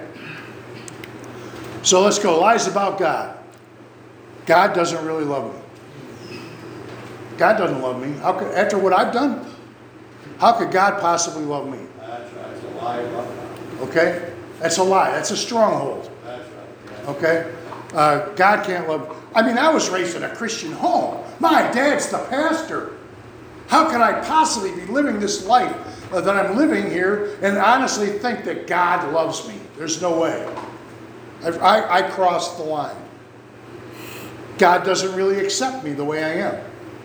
So let's go. Lies about God. God doesn't really love me. God doesn't love me. How could, after what I've done, how could God possibly love me? That's right. It's a lie about that. Okay? That's a lie. That's a stronghold. That's right. Yeah. Okay? Uh, God can't love. I mean, I was raised in a Christian home. My dad's the pastor. How can I possibly be living this life uh, that I'm living here and honestly think that God loves me? There's no way. I, I, I crossed the line. God doesn't really accept me the way I am.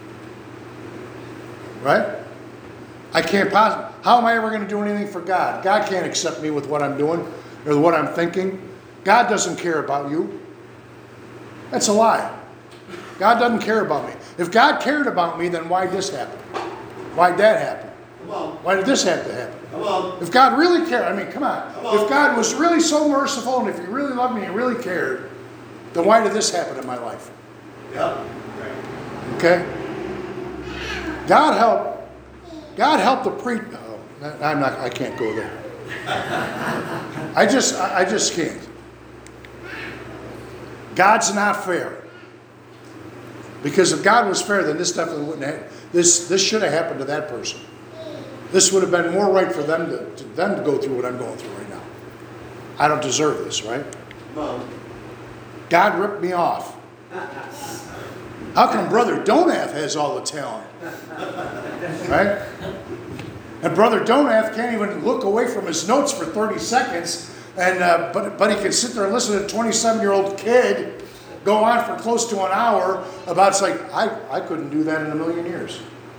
Right? I can't possibly. How am I ever going to do anything for God? God can't accept me with what I'm doing or what I'm thinking. God doesn't care about you. That's a lie. God doesn't care about me. If God cared about me, then why did this happen? Why did that happen? Come on. Why did this have to happen? Come on. If God really cared, I mean, come on. Come on. If God was really so merciful and if He really loved me and really cared, then why did this happen in my life? Yeah. Okay? God help. God help the pre. Oh, I'm not. I can't go there. I just. I just can't. God's not fair. Because if God was fair, then this definitely wouldn't have. This this should have happened to that person. This would have been more right for them to, to them to go through what I'm going through right now. I don't deserve this, right? Come on. God ripped me off. How come Brother Donath has all the talent? Right? And Brother Donath can't even look away from his notes for thirty seconds, and uh, but but he can sit there and listen to a twenty-seven-year-old kid go on for close to an hour about, it's like, I, I couldn't do that in a million years.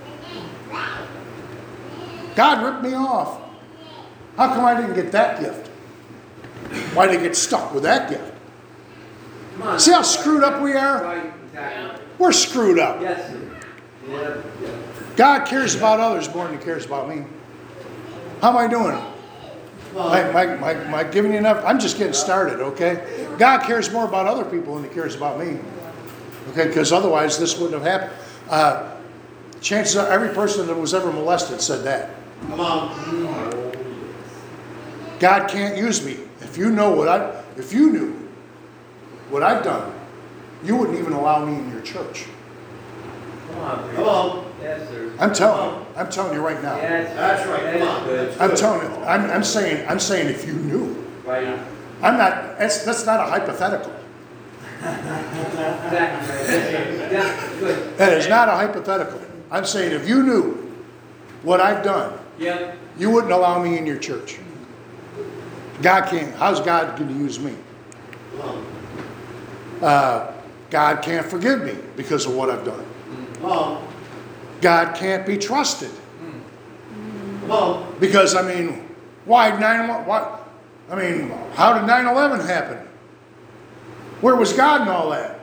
God ripped me off. How come I didn't get that gift? Why did I get stuck with that gift? Come on. See how screwed up we are? Right, exactly. We're screwed up. Yes, sir. Yeah, yeah. God cares about others more than He cares about me. How am I doing? Am I, am I, am I, am I giving you enough? I'm just getting started, okay? God cares more about other people than He cares about me. Okay, because otherwise this wouldn't have happened. Uh, chances are every person that was ever molested said that. Come on. God can't use me. If you know what I, if you knew what I've done, you wouldn't even allow me in your church. Come on, Bruce. Come on. Yes, sir. I'm telling you, I'm telling you right now. Yes. That's right, come on. That's I'm good. telling you, I'm, I'm saying, I'm saying if you knew. Right. I'm not, that's, that's not a hypothetical. Exactly. right. Yeah, good. That is not a hypothetical. I'm saying if you knew what I've done, Yep. you wouldn't allow me in your church. God can't, how's God going to use me? Come on. Uh, God can't forgive me because of what I've done. Come on. God can't be trusted. Come on. Because, I mean, why nine eleven? Why? I mean, how did nine eleven happen? Where was God in all that?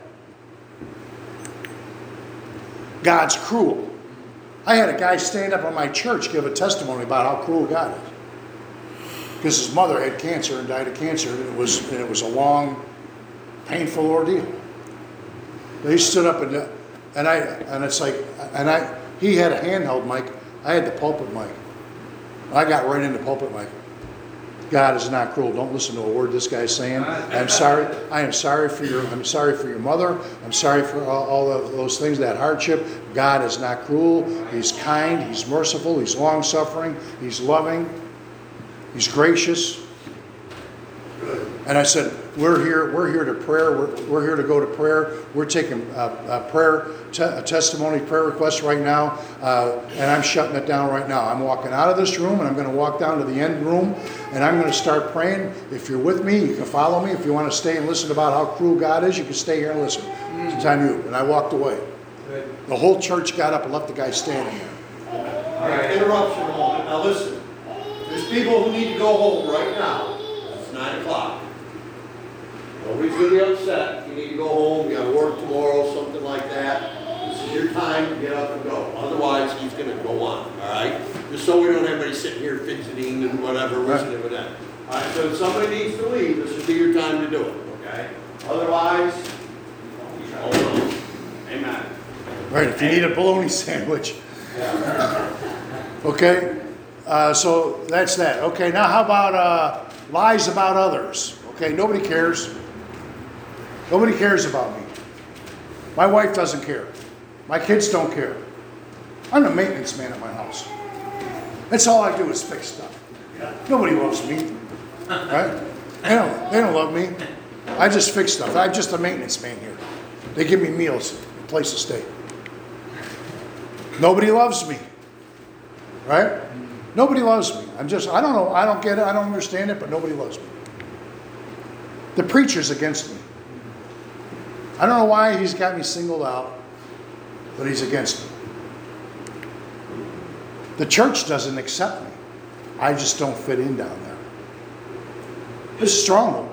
God's cruel. I had a guy stand up in my church give a testimony about how cruel God is. Because his mother had cancer and died of cancer, and it was and it was a long, painful ordeal. They stood up and and I and it's like and I he had a handheld mic. I had the pulpit mic. I got right into pulpit mic. God is not cruel. Don't listen to a word this guy's saying. I'm sorry. I am sorry for your. I'm sorry for your mother. I'm sorry for all, all of those things, that hardship. God is not cruel. He's kind. He's merciful. He's long suffering. He's loving. He's gracious. And I said, we're here. We're here to prayer. We're, we're here to go to prayer. We're taking a, a prayer, te- a testimony, prayer request right now, uh, and I'm shutting it down right now. I'm walking out of this room, and I'm going to walk down to the end room, and I'm going to start praying. If you're with me, you can follow me. If you want to stay and listen about how cruel God is, you can stay here and listen. It's time you. And I walked away. Good. The whole church got up and left the guy standing there. All right, interruption a moment. Now listen, there's people who need to go home right now. It's nine o'clock. Nobody's gonna be upset. You need to go home, you gotta work tomorrow, something like that. This is your time to get up and go. Otherwise, he's gonna go on, all right? Just so we don't have anybody sitting here fidgeting and whatever, listening to that. All right, so if somebody needs to leave, this would be your time to do it, okay? Otherwise, hold on. Amen. Right, if you need a bologna sandwich. Okay, uh, so that's that. Okay, now how about uh, lies about others? Okay, nobody cares. Nobody cares about me. My wife doesn't care. My kids don't care. I'm the maintenance man at my house. That's all I do is fix stuff. Nobody loves me, right? They don't, they don't love me. I just fix stuff. I'm just a maintenance man here. They give me meals, a place to stay. Nobody loves me, right? Nobody loves me. I'm just, I don't know, I don't get it, I don't understand it, but nobody loves me. The preacher's against me. I don't know why he's got me singled out, but he's against me. The church doesn't accept me. I just don't fit in down there. It's a stronghold.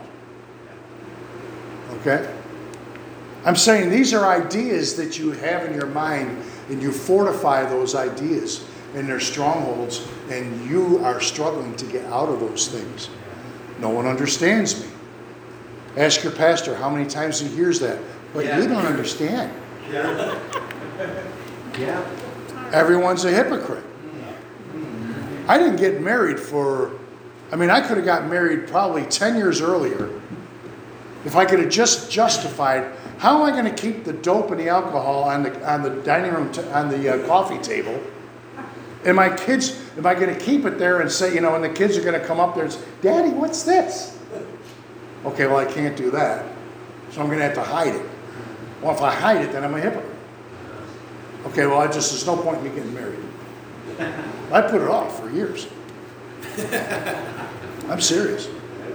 Okay? I'm saying these are ideas that you have in your mind, and you fortify those ideas, and they're strongholds, and you are struggling to get out of those things. No one understands me. Ask your pastor how many times he hears that. But Yeah. you don't understand. Yeah. Yeah. Everyone's a hypocrite. I didn't get married for, I mean, I could have gotten married probably ten years earlier if I could have just justified, how am I going to keep the dope and the alcohol on the on the dining room, t- on the uh, coffee table? And my kids, am I going to keep it there and say, you know, and the kids are going to come up there and say, Daddy, what's this? Okay, well, I can't do that. So I'm going to have to hide it. Well, if I hide it, then I'm a hypocrite. Okay, well, I just, there's no point in me getting married. I put it off for years. I'm serious.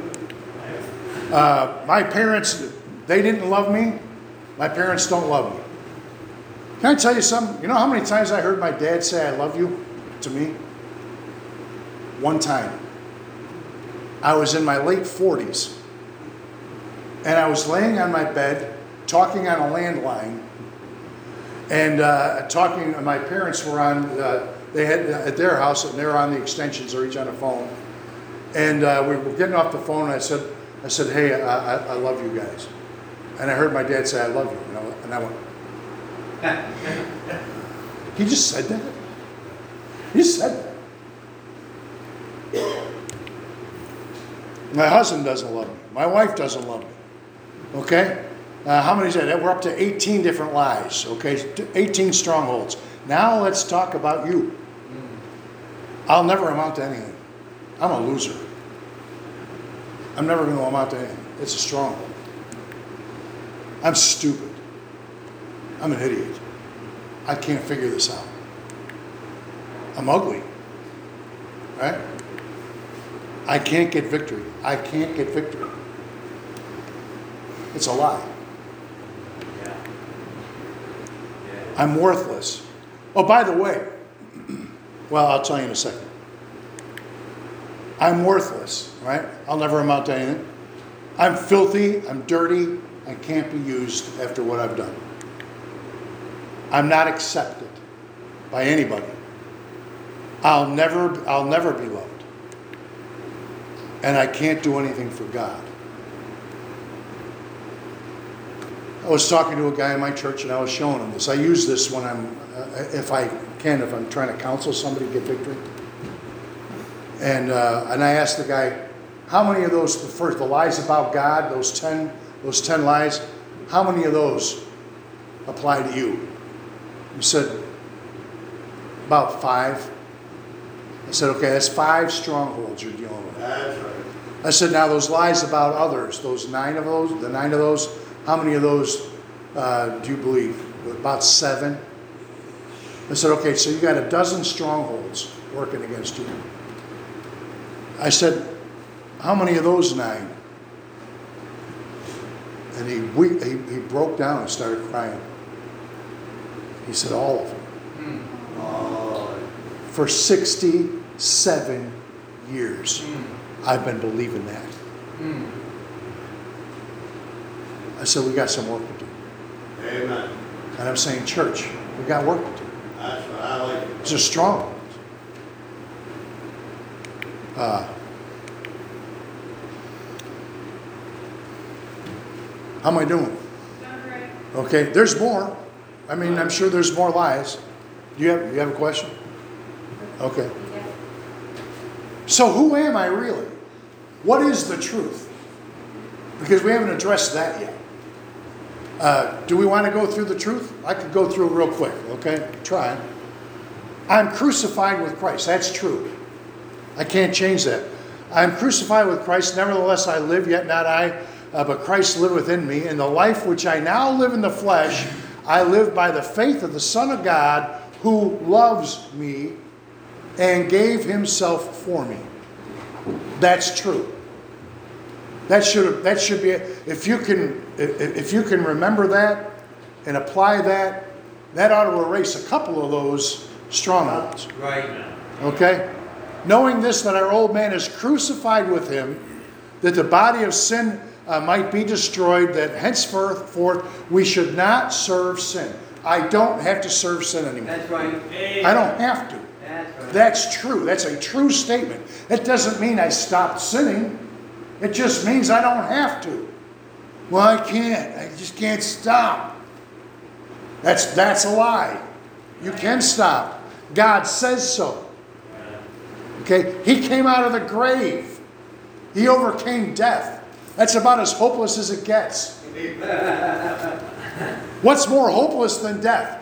Uh, my parents, they didn't love me. My parents don't love me. Can I tell you something? You know how many times I heard my dad say, I love you to me? One time. I was in my late forties. And I was laying on my bed, talking on a landline, and uh, talking, my parents were on, uh, they had uh, at their house, and they were on the extensions, or each on the phone. And uh, we were getting off the phone, and I said, I said, hey, I, I, I love you guys. And I heard my dad say, I love you. And I, and I went, he just said that? He just said that. My husband doesn't love me. My wife doesn't love me. Okay? Uh, how many is that? We're up to eighteen different lies. Okay? eighteen strongholds. Now let's talk about you. I'll never amount to anything. I'm a loser. I'm never going to amount to anything. It's a stronghold. I'm stupid. I'm an idiot. I can't figure this out. I'm ugly. Right? I can't get victory. I can't get victory. It's a lie. Yeah. Yeah. I'm worthless. Oh, by the way, well, I'll tell you in a second. I'm worthless, right? I'll never amount to anything. I'm filthy. I'm dirty. I can't be used after what I've done. I'm not accepted by anybody. I'll never, I'll never be loved. And I can't do anything for God. I was talking to a guy in my church and I was showing him this. I use this when I'm, uh, if I can, if I'm trying to counsel somebody to get victory. And uh, and I asked the guy, how many of those, the first, the lies about God, those ten, those ten lies, how many of those apply to you? He said, about five. I said, okay, that's five strongholds you're dealing with. That's right. I said, now those lies about others, those nine of those, the nine of those, how many of those uh, do you believe? About seven. I said, okay, so you got a dozen strongholds working against you. I said, how many of those nine? And he, we, he he broke down and started crying. He said, all of them. Oh, For sixty-seven years, I've been believing that. I said, we got some work to do. amen. And I'm saying, church, we got work to do. That's what I like. It's a stronghold. Uh, how am I doing? Okay, there's more. I mean, I'm sure there's more lies. Do you have, do you have a question? Okay. So who am I really? What is the truth? Because we haven't addressed that yet. Uh, do we want to go through the truth? I could go through real quick, okay? Try. I'm crucified with Christ. That's true. I can't change that. I'm crucified with Christ. Nevertheless, I live, yet not I, uh, but Christ live within me. In the life which I now live in the flesh, I live by the faith of the Son of God, who loves me and gave himself for me. That's true. That should that should be if you can if, if you can remember that and apply that, that ought to erase a couple of those strongholds. Right. Okay? Knowing this, that our old man is crucified with him, that the body of sin uh, might be destroyed, that henceforth we should not serve sin. I don't have to serve sin anymore. That's right. I don't have to. That's right. That's true. That's a true statement. It doesn't mean I stopped sinning. It just means I don't have to. Well, I can't. I just can't stop. That's, that's a lie. You can stop. God says so. Okay? He came out of the grave. He overcame death. That's about as hopeless as it gets. What's more hopeless than death?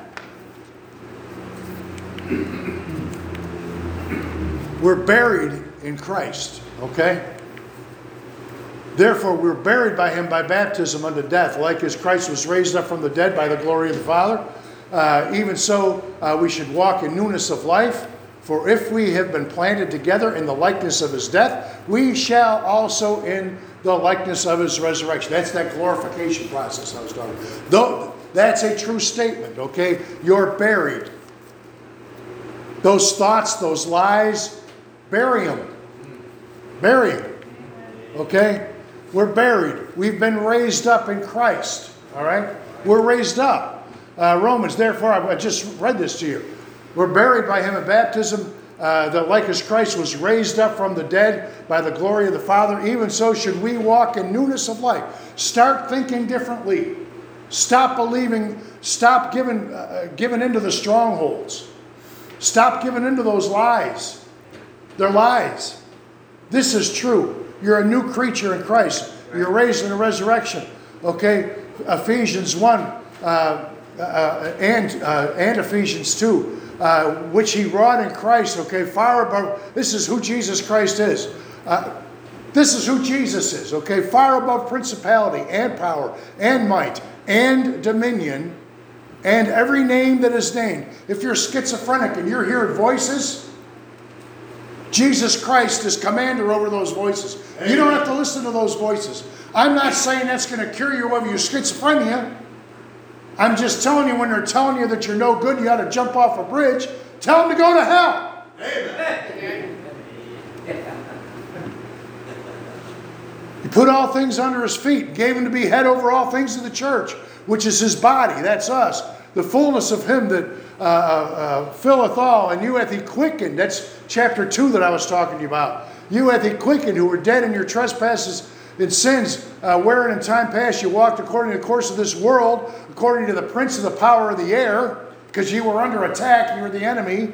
We're buried in Christ. Okay? Therefore, we're buried by him by baptism unto death, like as Christ was raised up from the dead by the glory of the Father. Uh, even so, uh, we should walk in newness of life. For if we have been planted together in the likeness of his death, we shall also in the likeness of his resurrection. That's that glorification process I was talking about. Though, that's a true statement, okay? You're buried. Those thoughts, those lies, bury them. Bury them. Okay? We're buried. We've been raised up in Christ. All right? We're raised up. Uh, Romans, therefore, I just read this to you. We're buried by him in baptism, uh, that like as Christ was raised up from the dead by the glory of the Father, even so should we walk in newness of life. Start thinking differently. Stop believing, stop giving, uh, giving into the strongholds. Stop giving into those lies. They're lies. This is true. You're a new creature in Christ. You're raised in the resurrection. Okay? Ephesians one uh, uh, and, uh, and Ephesians two, uh, which he wrought in Christ. Okay? Far above. This is who Jesus Christ is. Uh, this is who Jesus is. Okay? Far above principality and power and might and dominion and every name that is named. If you're schizophrenic and you're hearing voices, Jesus Christ is commander over those voices. You don't have to listen to those voices. I'm not saying that's going to cure you of your schizophrenia. I'm just telling you, when they're telling you that you're no good, you ought to jump off a bridge, tell them to go to hell. Amen. He put all things under his feet, gave him to be head over all things of the church, which is his body. That's us. The fullness of him that uh, uh, filleth all, and you hath he quickened. That's chapter two that I was talking to you about. You hath he quickened, who were dead in your trespasses and sins, uh, wherein in time past you walked according to the course of this world, according to the prince of the power of the air, because you were under attack, you were the enemy.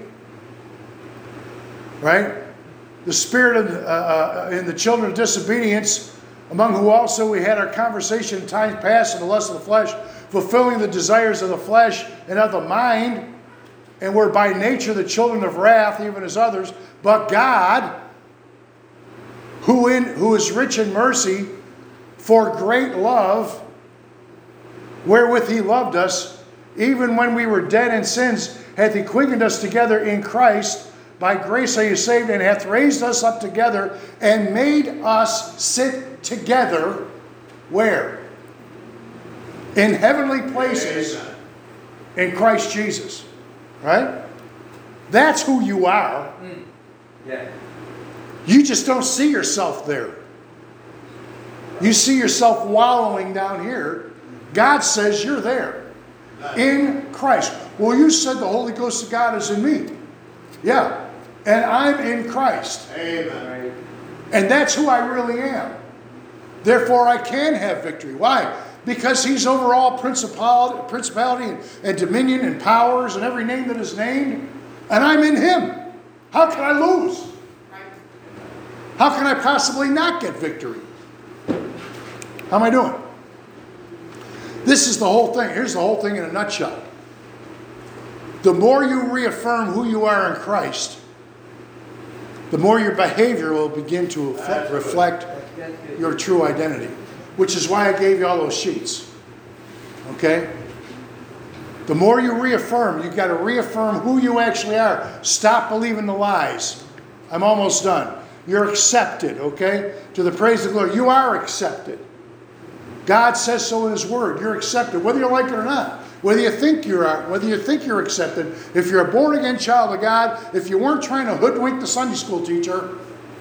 Right? The spirit of uh, uh, in the children of disobedience, among who also we had our conversation in times past in the lust of the flesh, fulfilling the desires of the flesh and of the mind, and were by nature the children of wrath, even as others. But God, who in who is rich in mercy, for great love, wherewith he loved us, even when we were dead in sins, hath he quickened us together in Christ. By grace are you saved, and hath raised us up together, and made us sit together, where? In heavenly places in Christ Jesus. Right? That's who you are. Mm. Yeah. You just don't see yourself there. You see yourself wallowing down here. God says you're there. In Christ. Well, you said the Holy Ghost of God is in me. Yeah. And I'm in Christ. Amen. Right. And that's who I really am. Therefore, I can have victory. Why? Because he's over all principality, principality and, and dominion and powers and every name that is named. And I'm in him. How can I lose? How can I possibly not get victory? How am I doing? This is the whole thing. Here's the whole thing in a nutshell. The more you reaffirm who you are in Christ, the more your behavior will begin to reflect, reflect your true identity. Which is why I gave you all those sheets. Okay? The more you reaffirm, you've got to reaffirm who you actually are. Stop believing the lies. I'm almost done. You're accepted, okay? To the praise of the Lord. You are accepted. God says so in his word. You're accepted, whether you like it or not. Whether you think you are, whether you think you're accepted. If you're a born-again child of God, if you weren't trying to hoodwink the Sunday school teacher,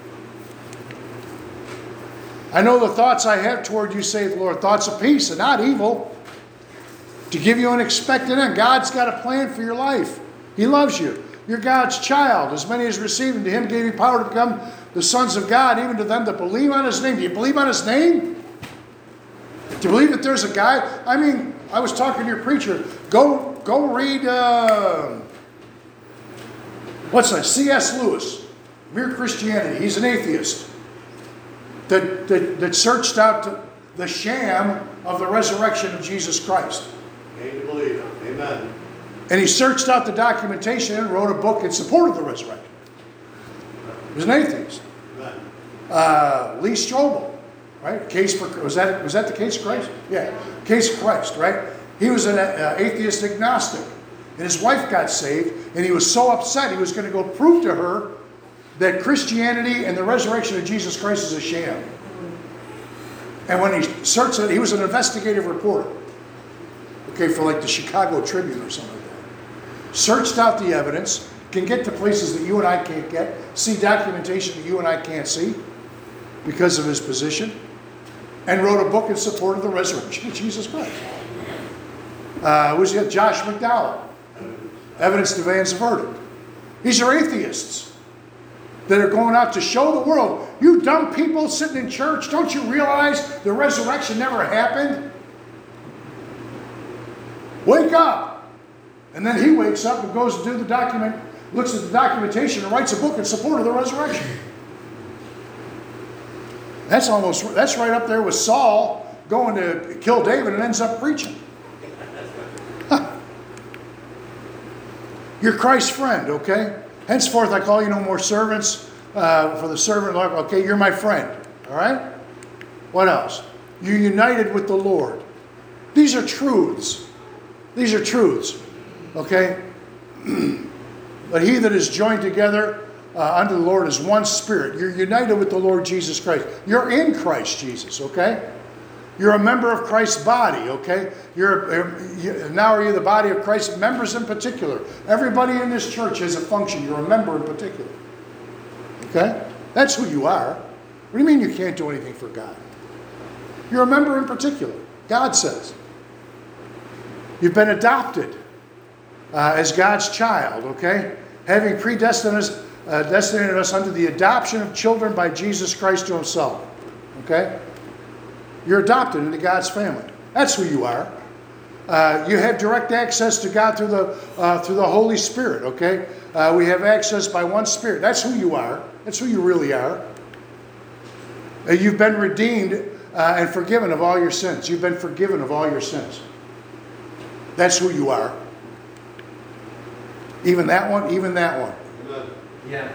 I know the thoughts I have toward you, saith the Lord, thoughts of peace and not evil, to give you an expected end. God's got a plan for your life. He loves you. You're God's child. As many as received him, to him gave you power to become the sons of God, even to them that believe on his name. Do you believe on his name? Do you believe that there's a guy? I mean, I was talking to your preacher. Go, go read, uh, what's that? C S Lewis, Mere Christianity. He's an atheist. That, that, that searched out the, the sham of the resurrection of Jesus Christ. Amen to believe. Amen. And he searched out the documentation and wrote a book in support of the resurrection. He was an atheist. Amen. Uh, Lee Strobel, right? Case for was that was that the Case of Christ? Yeah, Case of Christ, right? He was an uh, atheist agnostic, and his wife got saved, and he was so upset he was going to go prove to her that Christianity and the resurrection of Jesus Christ is a sham. And when he searched it, he was an investigative reporter. Okay, for like the Chicago Tribune or something like that. Searched out the evidence, can get to places that you and I can't get, see documentation that you and I can't see because of his position, and wrote a book in support of the resurrection of Jesus Christ. Uh, was it Josh McDowell? Evidence demands a verdict. These are atheists that are going out to show the world, you dumb people sitting in church, don't you realize the resurrection never happened? Wake up! And then he wakes up and goes to do the document, looks at the documentation and writes a book in support of the resurrection. That's almost, that's right up there with Saul going to kill David and ends up preaching. Huh. You're Christ's friend, okay? Henceforth I call you no more servants, uh, for the servant, okay, you're my friend, all right? What else? You're united with the Lord. These are truths. These are truths, okay? But he that is joined together uh, unto the Lord is one spirit. You're united with the Lord Jesus Christ. You're in Christ Jesus, okay? You're a member of Christ's body, okay? You're, you, now are you the body of Christ? Members in particular. Everybody in this church has a function. You're a member in particular. Okay? That's who you are. What do you mean you can't do anything for God? You're a member in particular. God says. You've been adopted uh, as God's child, okay? Having predestined us, uh, destinated us unto the adoption of children by Jesus Christ to himself. Okay? You're adopted into God's family. That's who you are. Uh, you have direct access to God through the uh, through the Holy Spirit. Okay, uh, we have access by one Spirit. That's who you are. That's who you really are. Uh, you've been redeemed uh, and forgiven of all your sins. You've been forgiven of all your sins. That's who you are. Even that one. Even that one. Yeah.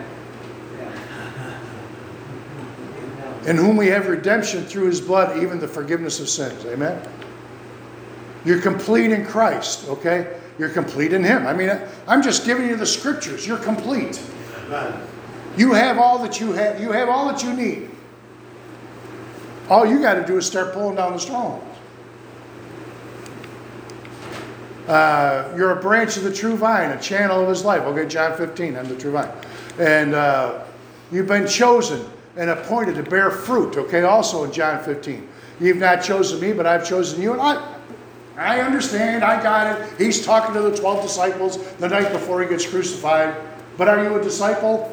In whom we have redemption through his blood, even the forgiveness of sins. Amen? You're complete in Christ, okay? You're complete in him. I mean, I'm just giving you the scriptures. You're complete. Amen. You have all that you have. You have all that you need. All you got to do is start pulling down the strongholds. Uh, you're a branch of the true vine, a channel of his life. Okay, John fifteen, I'm the true vine. And uh, you've been chosen and appointed to bear fruit, okay, also in John fifteen. You've not chosen me, but I've chosen you. And I I understand, I got it. He's talking to the twelve disciples the night before he gets crucified. But are you a disciple?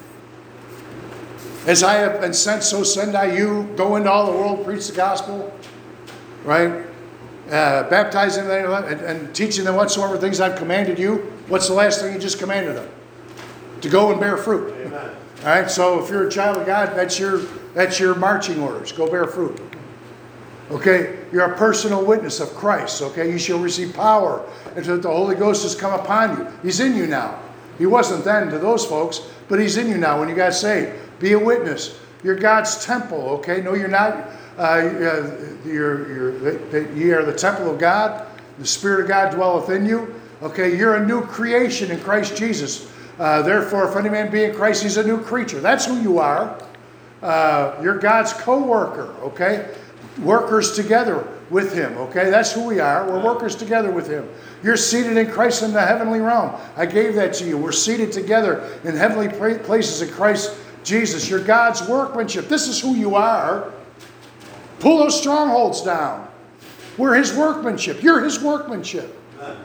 As I have been sent, so send I you. Go into all the world, preach the gospel. Right? Uh, baptizing them and, and teaching them whatsoever things I've commanded you. What's the last thing you just commanded them? To go and bear fruit. Amen. All right, so if you're a child of God, that's your that's your marching orders. Go bear fruit. Okay, you're a personal witness of Christ. Okay, you shall receive power until the Holy Ghost has come upon you. He's in you now. He wasn't then to those folks, but he's in you now when you got saved. Be a witness. You're God's temple. Okay, no, you're not. Uh, you're you're you are the temple of God. The Spirit of God dwelleth in you. Okay, you're a new creation in Christ Jesus. Uh, therefore, if any man be in Christ, he's a new creature. That's who you are. Uh, you're God's co-worker, okay? Workers together with him, okay? That's who we are. We're workers together with him. You're seated in Christ in the heavenly realm. I gave that to you. We're seated together in heavenly places in Christ Jesus. You're God's workmanship. This is who you are. Pull those strongholds down. We're his workmanship. You're his workmanship.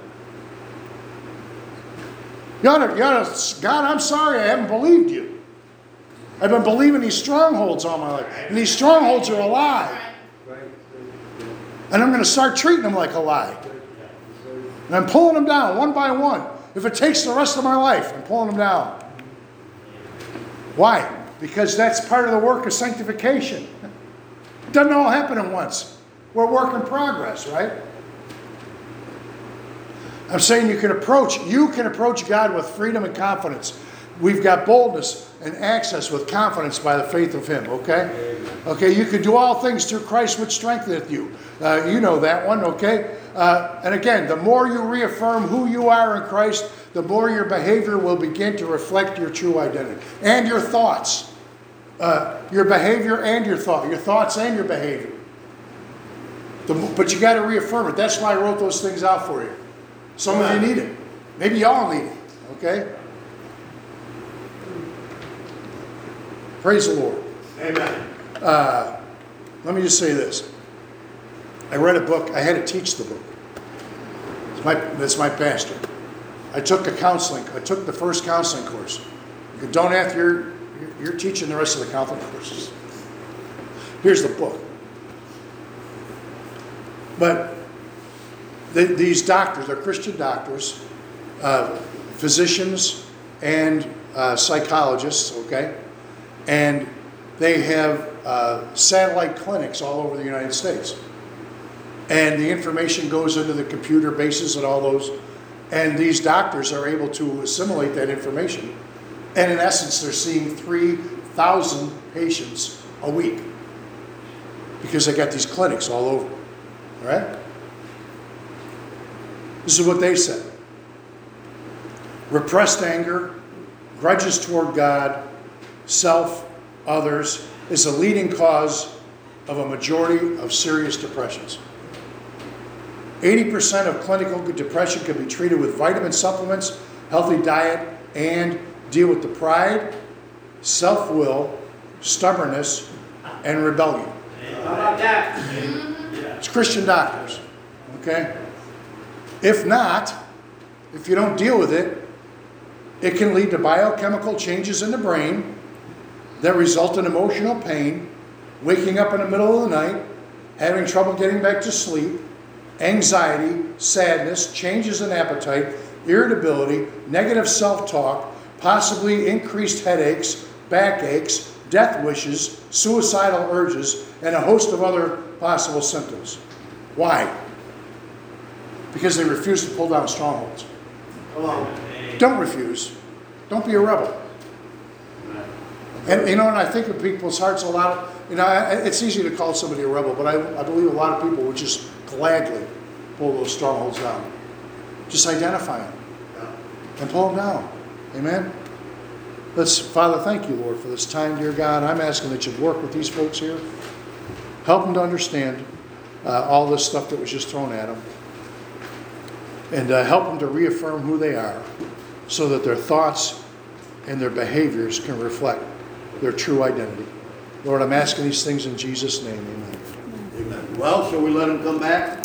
You ought to, you ought to, God, I'm sorry I haven't believed you. I've been believing these strongholds all my life. And these strongholds are a lie. And I'm going to start treating them like a lie. And I'm pulling them down one by one. If it takes the rest of my life, I'm pulling them down. Why? Because that's part of the work of sanctification. It doesn't all happen at once. We're a work in progress, right? I'm saying you can approach, you can approach God with freedom and confidence. We've got boldness and access with confidence by the faith of him, okay? Okay, you can do all things through Christ which strengtheneth you. Uh, you know that one, okay? Uh, and again, the more you reaffirm who you are in Christ, the more your behavior will begin to reflect your true identity. And your thoughts. Uh, your behavior and your thought. Your thoughts and your behavior. The, but you got to reaffirm it. That's why I wrote those things out for you. Some of you need it. Maybe y'all need it. Okay? Praise the Lord. Amen. Uh, let me just say this. I read a book. I had to teach the book. It's my, that's my pastor. I took a counseling. I took the first counseling course. You don't have to. You're, you're teaching the rest of the counseling courses. Here's the book. But the, these doctors, they're Christian doctors, uh, physicians, and uh, psychologists. Okay, and they have uh, satellite clinics all over the United States. And the information goes into the computer bases and all those. And these doctors are able to assimilate that information. And in essence, they're seeing three thousand patients a week. Because they got these clinics all over. All right? This is what they said. Repressed anger, grudges toward God, self, others, is a leading cause of a majority of serious depressions. eighty percent of clinical depression can be treated with vitamin supplements, healthy diet, and deal with the pride, self-will, stubbornness, and rebellion. How about that? It's Christian doctors, okay? If not, if you don't deal with it, it can lead to biochemical changes in the brain that result in emotional pain, waking up in the middle of the night, having trouble getting back to sleep, anxiety, sadness, changes in appetite, irritability, negative self-talk, possibly increased headaches, backaches, death wishes, suicidal urges, and a host of other possible symptoms. Why? Because they refuse to pull down strongholds. Come on. Don't refuse. Don't be a rebel. And you know, and I think of people's hearts a lot, you know, I- it's easy to call somebody a rebel, but I, I believe a lot of people would just gladly pull those strongholds down. Just identify them and pull them down. Amen? Let's, Father, thank you, Lord, for this time, dear God. I'm asking that you'd work with these folks here. Help them to understand uh, all this stuff that was just thrown at them. And uh, help them to reaffirm who they are so that their thoughts and their behaviors can reflect their true identity. Lord, I'm asking these things in Jesus' name. Amen. Amen. Well, shall we let him come back?